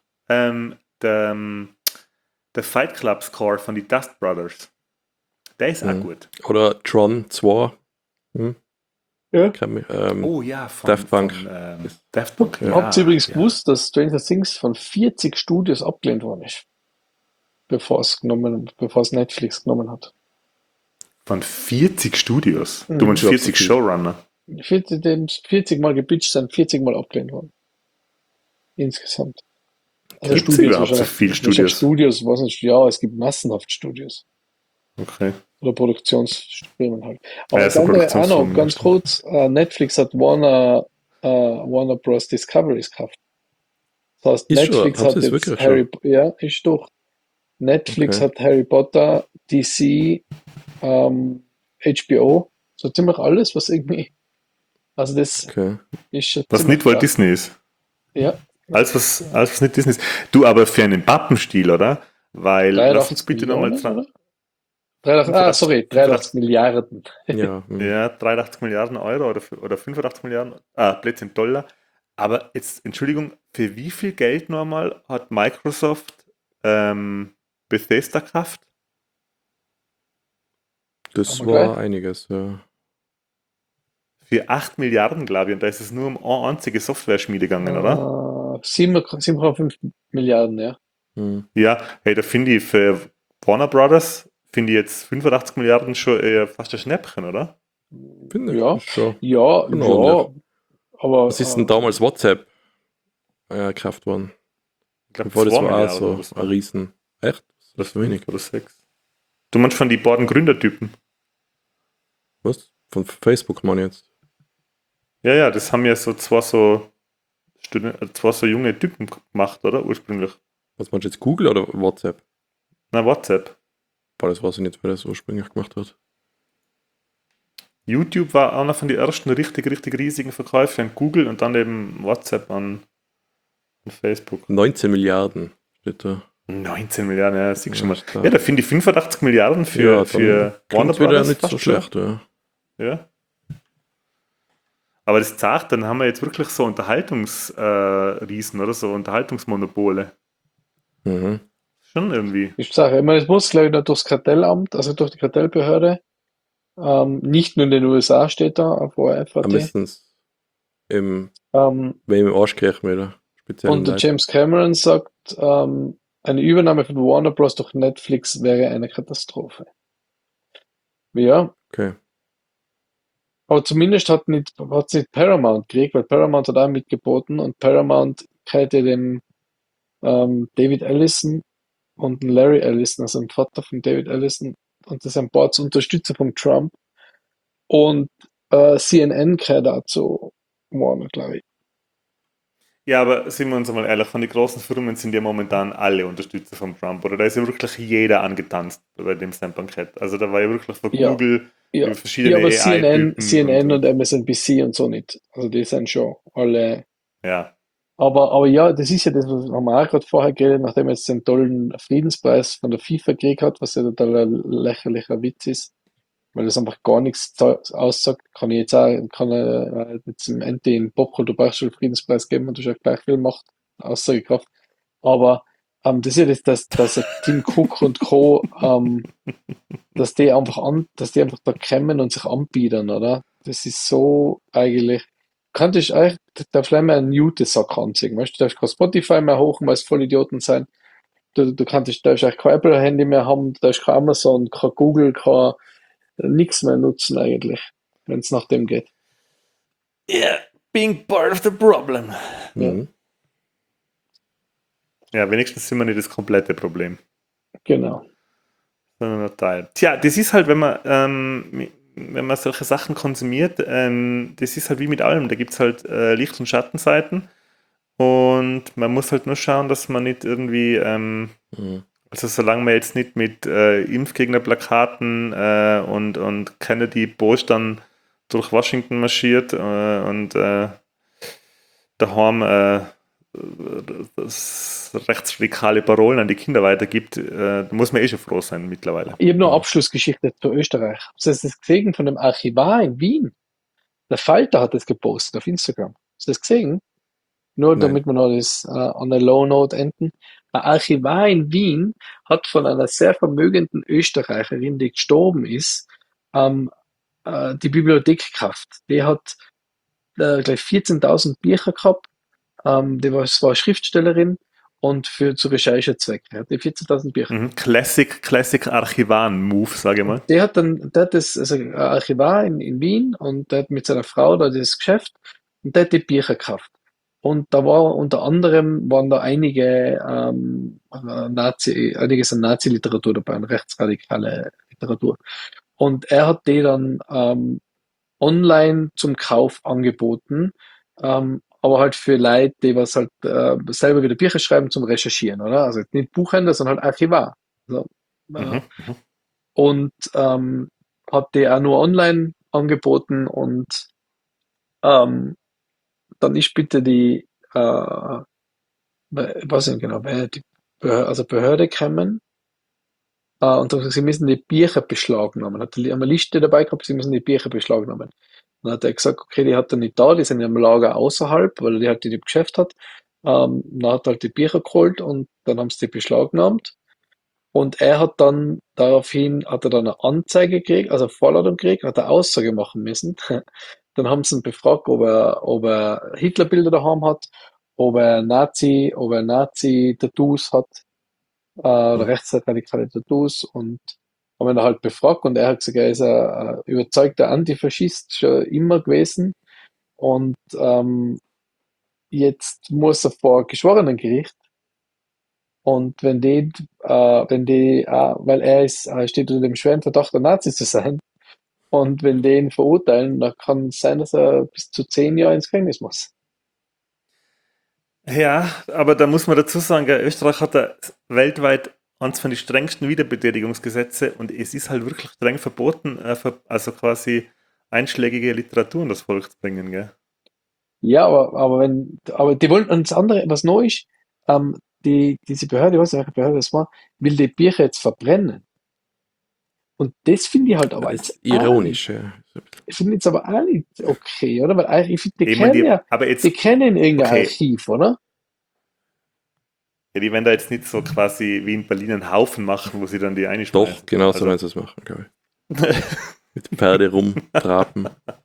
Der Fight Club Score von die Dust Brothers. Der ist auch gut. Oder Tron 2. Ja. Oh ja, von Daft Punk. Daft Punk. Ja. Habt ihr übrigens gewusst, dass Stranger Things von 40 Studios abgelehnt worden ist? Bevor es Netflix genommen hat. Von 40 Studios? Mhm. Du meinst Ich glaub, 40 so viel. Showrunner? 40 Mal gepitcht sind, 40 Mal abgelehnt worden. Insgesamt. Also Gibt's überhaupt so wahrscheinlich. viele Studios? Studios, was nicht, ja, es gibt massenhaft Studios. Okay. Oder Produktionsfirmen halt. Aber Ja, das so andere auch noch, Produktionsfirmen, ganz ja. kurz, Netflix hat Warner Bros. Discoveries gekauft. Das heißt, Ist schon, Netflix haben hat sie es jetzt wirklich ist doch. Netflix Okay. hat Harry Potter, DC, HBO, so ziemlich alles, was irgendwie, also das Okay. ist schon Was ziemlich nicht Walt krass. Disney ist. Ja, Alles was nicht Disney ist. Du, aber für einen Pappenstiel, oder? Weil, lass uns bitte nochmal 83 Milliarden. Ja, Ja, 83 Milliarden Euro oder 85 Milliarden, Blödsinn, Dollar. Aber jetzt, Entschuldigung, für wie viel Geld nochmal hat Microsoft Bethesda gekauft? das Aber war gleich. einiges, ja. Für 8 Milliarden, glaube ich, und da ist es nur um eine einzige Software-Schmiede gegangen, oder? 7,5 Milliarden, ja. Ja, hey, da finde ich für Warner Brothers, finde ich jetzt 85 Milliarden schon fast ein Schnäppchen, oder? Finde ich, Ja, ist schon ja, ordentlich. aber Was ist denn damals WhatsApp gekauft worden? Ich glaube Bevor das 2 war auch Milliarden so oder so. ein Riesen. Echt? Das ist so wenig. Oder 6. Du meinst von die beiden Gründertypen? Was? Von Facebook, meine ich jetzt. Ja, das haben ja zwei so junge Typen gemacht, oder? Ursprünglich. Was meinst du jetzt, Google oder WhatsApp? Na, WhatsApp. Boah, das weiß ich nicht, wer das ursprünglich gemacht hat. YouTube war einer von den ersten richtig riesigen Verkäufen an Google und dann eben WhatsApp an Facebook. 19 Milliarden steht da. 19 Milliarden, ja, siehst schon mal. stark. Ja, da finde ich 85 Milliarden für klingt wieder nicht so schlecht, ja. Ja. Aber das zeigt, dann haben wir jetzt wirklich so Unterhaltungsriesen oder so Unterhaltungsmonopole. Mhm. Schon irgendwie. ich sage immer, es muss, glaube ich, noch durchs Kartellamt, also durch die Kartellbehörde. Nicht nur in den USA steht da, auf Am ORFAT. meistens im, Ähm, wenn im Arschkirchen wieder. Speziell und der James Cameron sagt, eine Übernahme von Warner Bros. Durch Netflix wäre eine Katastrophe. Ja, Okay. aber zumindest hat es nicht Paramount gekriegt, weil Paramount hat auch mitgeboten und Paramount kennt ja den David Ellison und den Larry Ellison, also den Vater von David Ellison, und das sind beide Unterstützer von Trump. Und CNN gehört auch zu Warner, glaube ich. Ja, aber sind wir uns mal ehrlich, von den großen Firmen sind ja momentan alle Unterstützer von Trump, oder? Da ist ja wirklich jeder angetanzt bei dem Sam-Bankett. Also da war ja wirklich von Ja, Google ja. über Ja, verschiedene aber AI-Typen CNN und und MSNBC und so nicht. Also die sind schon alle. ja. Aber ja, das ist ja das, was haben wir auch gerade vorher geredet, nachdem er jetzt den tollen Friedenspreis von der FIFA gekriegt hat, was ja total ein lächerlicher Witz ist, weil das einfach gar nichts aussagt, kann ich jetzt auch, kann er jetzt im Ende in Popcorn, du brauchst schon den Friedenspreis geben und du schon gleich viel macht, Aussagekraft. Aber das ist ja dass er Tim Cook und Co., dass die einfach da kommen und sich anbieten, oder? Das ist so eigentlich, könntest eigentlich, da vielleicht mal einen Mute-Sack anziehen, weißt du, du darfst kein Spotify mehr hochen, weil es voll Idioten sein. Du darfst eigentlich kein Apple-Handy mehr haben, du darfst kein Amazon, kein Google, kein nichts mehr nutzen eigentlich, wenn es nach dem geht. Yeah, being part of the problem. Ja, Mhm. Ja, wenigstens sind wir nicht das komplette Problem, genau. sondern ein Teil. Tja, das ist halt, wenn man solche Sachen konsumiert, das ist halt wie mit allem. Da gibt es halt Licht- und Schattenseiten. Und man muss halt nur schauen, dass man nicht irgendwie, Mhm. also solange man jetzt nicht mit Impfgegnerplakaten und Kennedy-Postern durch Washington marschiert und daheim das rechtsradikale Parolen an die Kinder weitergibt, da muss man eh schon froh sein mittlerweile. Ich habe noch eine Abschlussgeschichte zu Österreich. Hast du das gesehen von dem Archivar in Wien? Der Falter hat das gepostet auf Instagram. Hast du das gesehen? Nur Nein. damit wir noch das on a low note enden. Ein Archivar in Wien hat von einer sehr vermögenden Österreicherin, die gestorben ist, die Bibliothek gekauft. Die hat gleich 14.000 Bücher gehabt. Das war Schriftstellerin und zu Recherchezwecken. Hat die 14.000 Bücher. Mhm. Classic Archivan-Move, sage ich mal. Der hat das, also ein Archivar in Wien und der hat mit seiner Frau da das Geschäft und der hat die Bücher gekauft. Und da war unter anderem waren da einiges an Nazi-Literatur dabei, und rechtsradikale Literatur. Und er hat die dann online zum Kauf angeboten, aber halt für Leute, die was halt selber wieder Bücher schreiben zum Recherchieren, oder? Also nicht Buchhändler, sondern halt Archivar. Also, Mhm. Mhm. und hat die auch nur online angeboten und ähm, dann ist bitte die ich weiß nicht genau, wer die Behörde kommen, und dann, sie müssen die Bücher beschlagnahmen. Hat eine Liste dabei gehabt, sie müssen die Bücher beschlagnahmen. Dann hat er gesagt, okay, die hat er nicht da, die sind im Lager außerhalb, weil er die halt in dem Geschäft hat. Dann hat er halt die Bücher geholt und dann haben sie die beschlagnahmt. Und er hat dann hat er dann eine Anzeige gekriegt, also eine Vorladung gekriegt, hat eine Aussage machen müssen. Dann haben sie ihn befragt, ob er Hitlerbilder daheim hat, ob er Nazi-Tattoos hat, oder rechtsradikale Tattoos, und haben ihn halt befragt, und er hat gesagt, er ist ein überzeugter Antifaschist schon immer gewesen, und jetzt muss er vor Geschworenengericht, und weil er steht unter dem schweren Verdacht, ein Nazi zu sein, und wenn die ihn verurteilen, dann kann es sein, dass er bis zu 10 Jahre ins Gefängnis muss. Ja, aber da muss man dazu sagen, Österreich hat da weltweit eines von den strengsten Wiederbetätigungsgesetze, und es ist halt wirklich streng verboten, also quasi einschlägige Literatur in das Volk zu bringen, gell? Ja, aber die wollen, und das andere, was neu ist, diese Behörde, ich weiß nicht, welche Behörde das war, will die Bücher jetzt verbrennen. Und das finde ich halt aber Das ist jetzt auch ironisch, nicht, ja. ich finde jetzt aber auch nicht okay, oder? Weil eigentlich, ich finde, Aber jetzt, die kennen irgendein okay, Archiv, oder? ja, die werden da jetzt nicht so quasi wie in Berlin einen Haufen machen, wo sie dann die einschmeißen. Doch, genau so Also, werden sie es machen, glaube ich. Mit Pferde rumtrapen.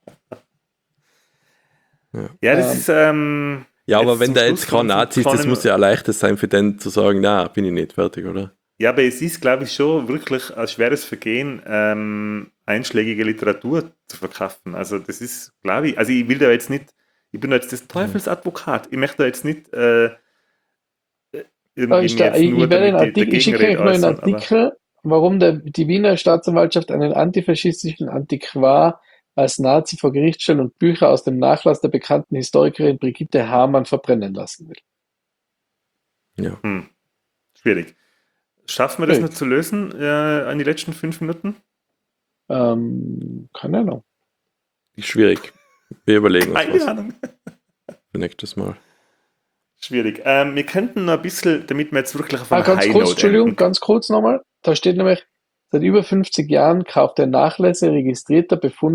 ja, das Ähm, ist Ja, aber jetzt wenn zum der Schluss jetzt von kein unserem Nazi ist, das kleinen- muss ja ein leichtes sein für den zu sagen, na, bin ich nicht fertig, oder? Ja, aber es ist, glaube ich, schon wirklich ein schweres Vergehen, einschlägige Literatur zu verkaufen. Also das ist, glaube ich, also ich will da jetzt nicht, ich bin da jetzt das Teufelsadvokat. Ich möchte da jetzt nicht irgendwie mir jetzt nur ich werde einen damit Artikel, ich dagegen schicke euch noch einen äußern, aber Artikel, warum die Wiener Staatsanwaltschaft einen antifaschistischen Antiquar als Nazi vor Gericht stellen und Bücher aus dem Nachlass der bekannten Historikerin Brigitte Hamann verbrennen lassen will. Ja. schwierig. Schaffen wir das noch zu lösen in die letzten 5 Minuten? Keine Ahnung. Ist schwierig. Wir überlegen uns Keine was Ahnung. für nächstes Mal. Schwierig. Wir könnten noch ein bisschen, damit wir jetzt wirklich auf einer Ganz High kurz, Note Entschuldigung, enden. ganz kurz nochmal. Da steht nämlich, seit über 50 Jahren kauft er Nachlässe registriert,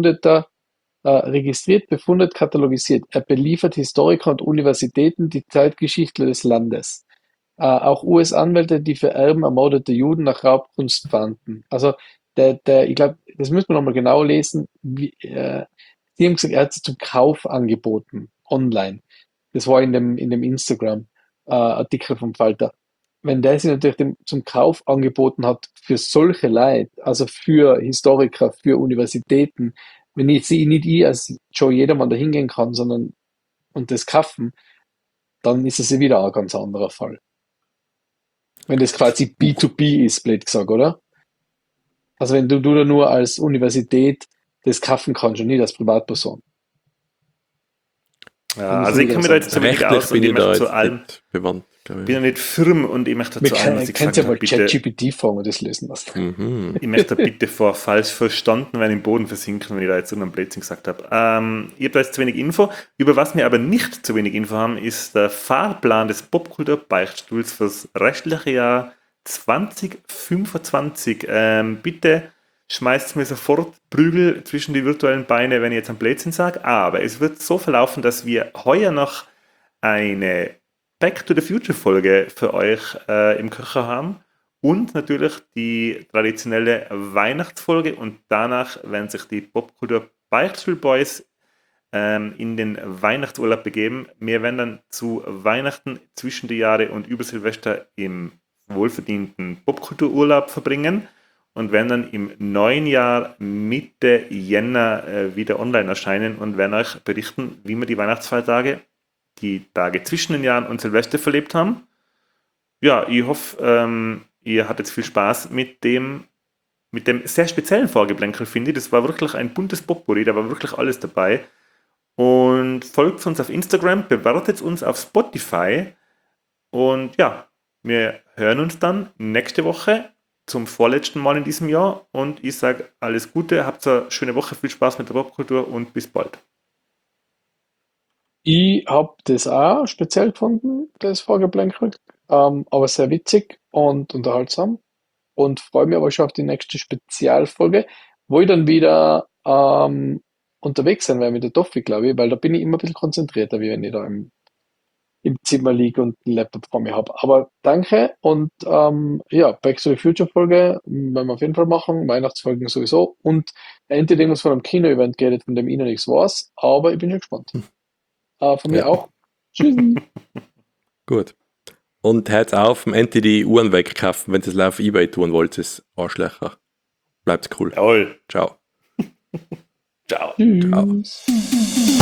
befundet, katalogisiert. Er beliefert Historiker und Universitäten die Zeitgeschichte des Landes. Auch US-Anwälte, die für Erben ermordete Juden nach Raubkunst fahnden. Also ich glaube, das müssen wir nochmal genau lesen. Die haben gesagt, er hat sie zum Kauf angeboten, online. Das war in dem Instagram-Artikel vom Falter. Wenn der sie natürlich zum Kauf angeboten hat für solche Leute, also für Historiker, für Universitäten, wenn nicht ich als Joe jedermann da hingehen kann, sondern und das kaufen, dann ist es ja wieder ein ganz anderer Fall. Wenn das quasi B2B ist, blöd gesagt, oder? Also wenn du da nur als Universität das kaufen kannst und nicht als Privatperson. Ja, also ich kenne mich da jetzt zu wenig Rechtlich aus und bin ich ich da möchte zu jetzt allem, nicht bewandt, glaube bin ja nicht firm und ich möchte Wir zu allem, was ich können gesagt ja habe, mal bitte, ChatGPT fragen und das lösen lassen. ich. ich möchte da bitte vor falsch verstanden werden, im Boden versinken, wenn ich da jetzt irgendeinen Blödsinn gesagt habe. Ich habe da jetzt zu wenig Info. Über was wir aber nicht zu wenig Info haben, ist der Fahrplan des Popkultur-Beichtstuhls fürs restliche Jahr 2025. Bitte schmeißt mir sofort Prügel zwischen die virtuellen Beine, wenn ich jetzt einen Blödsinn sage. Aber es wird so verlaufen, dass wir heuer noch eine Back to the Future Folge für euch im Köcher haben und natürlich die traditionelle Weihnachtsfolge, und danach werden sich die Popkultur Beichtstuhl Boys in den Weihnachtsurlaub begeben. Wir werden dann zu Weihnachten, zwischen die Jahre und über Silvester im wohlverdienten Popkultururlaub verbringen und werden dann im neuen Jahr Mitte Jänner wieder online erscheinen und werden euch berichten, wie wir die Weihnachtsfeiertage, die Tage zwischen den Jahren und Silvester verlebt haben. Ja, ich hoffe, ihr hattet viel Spaß mit dem sehr speziellen Vorgeplänkel, finde ich. Das war wirklich ein buntes Potpourri, da war wirklich alles dabei. Und folgt uns auf Instagram, bewertet uns auf Spotify. Und ja, wir hören uns dann nächste Woche zum vorletzten Mal in diesem Jahr. Und ich sage alles Gute, habt eine schöne Woche, viel Spaß mit der Popkultur und bis bald. Ich habe das auch speziell gefunden, das Vorgeplänkel, aber sehr witzig und unterhaltsam und freue mich aber schon auf die nächste Spezialfolge, wo ich dann wieder unterwegs sein werde mit der Toffi, glaube ich, weil da bin ich immer ein bisschen konzentrierter, wie wenn ich da im Zimmer liege und einen Laptop vor mir habe. Aber danke und ja, Back to the Future Folge werden wir auf jeden Fall machen, Weihnachtsfolgen sowieso und endlich irgendwas von einem Kino-Event geredet, von dem ich noch nichts weiß, aber ich bin schon gespannt. Von mir Ja. auch. Tschüssi. Gut. Und hört auf, am Ende die Uhren wegkaufen, wenn ihr es auf eBay tun wollt, das Arschlöcher. Bleibt cool. Jawohl. Ciao. Ciao. Tschüss.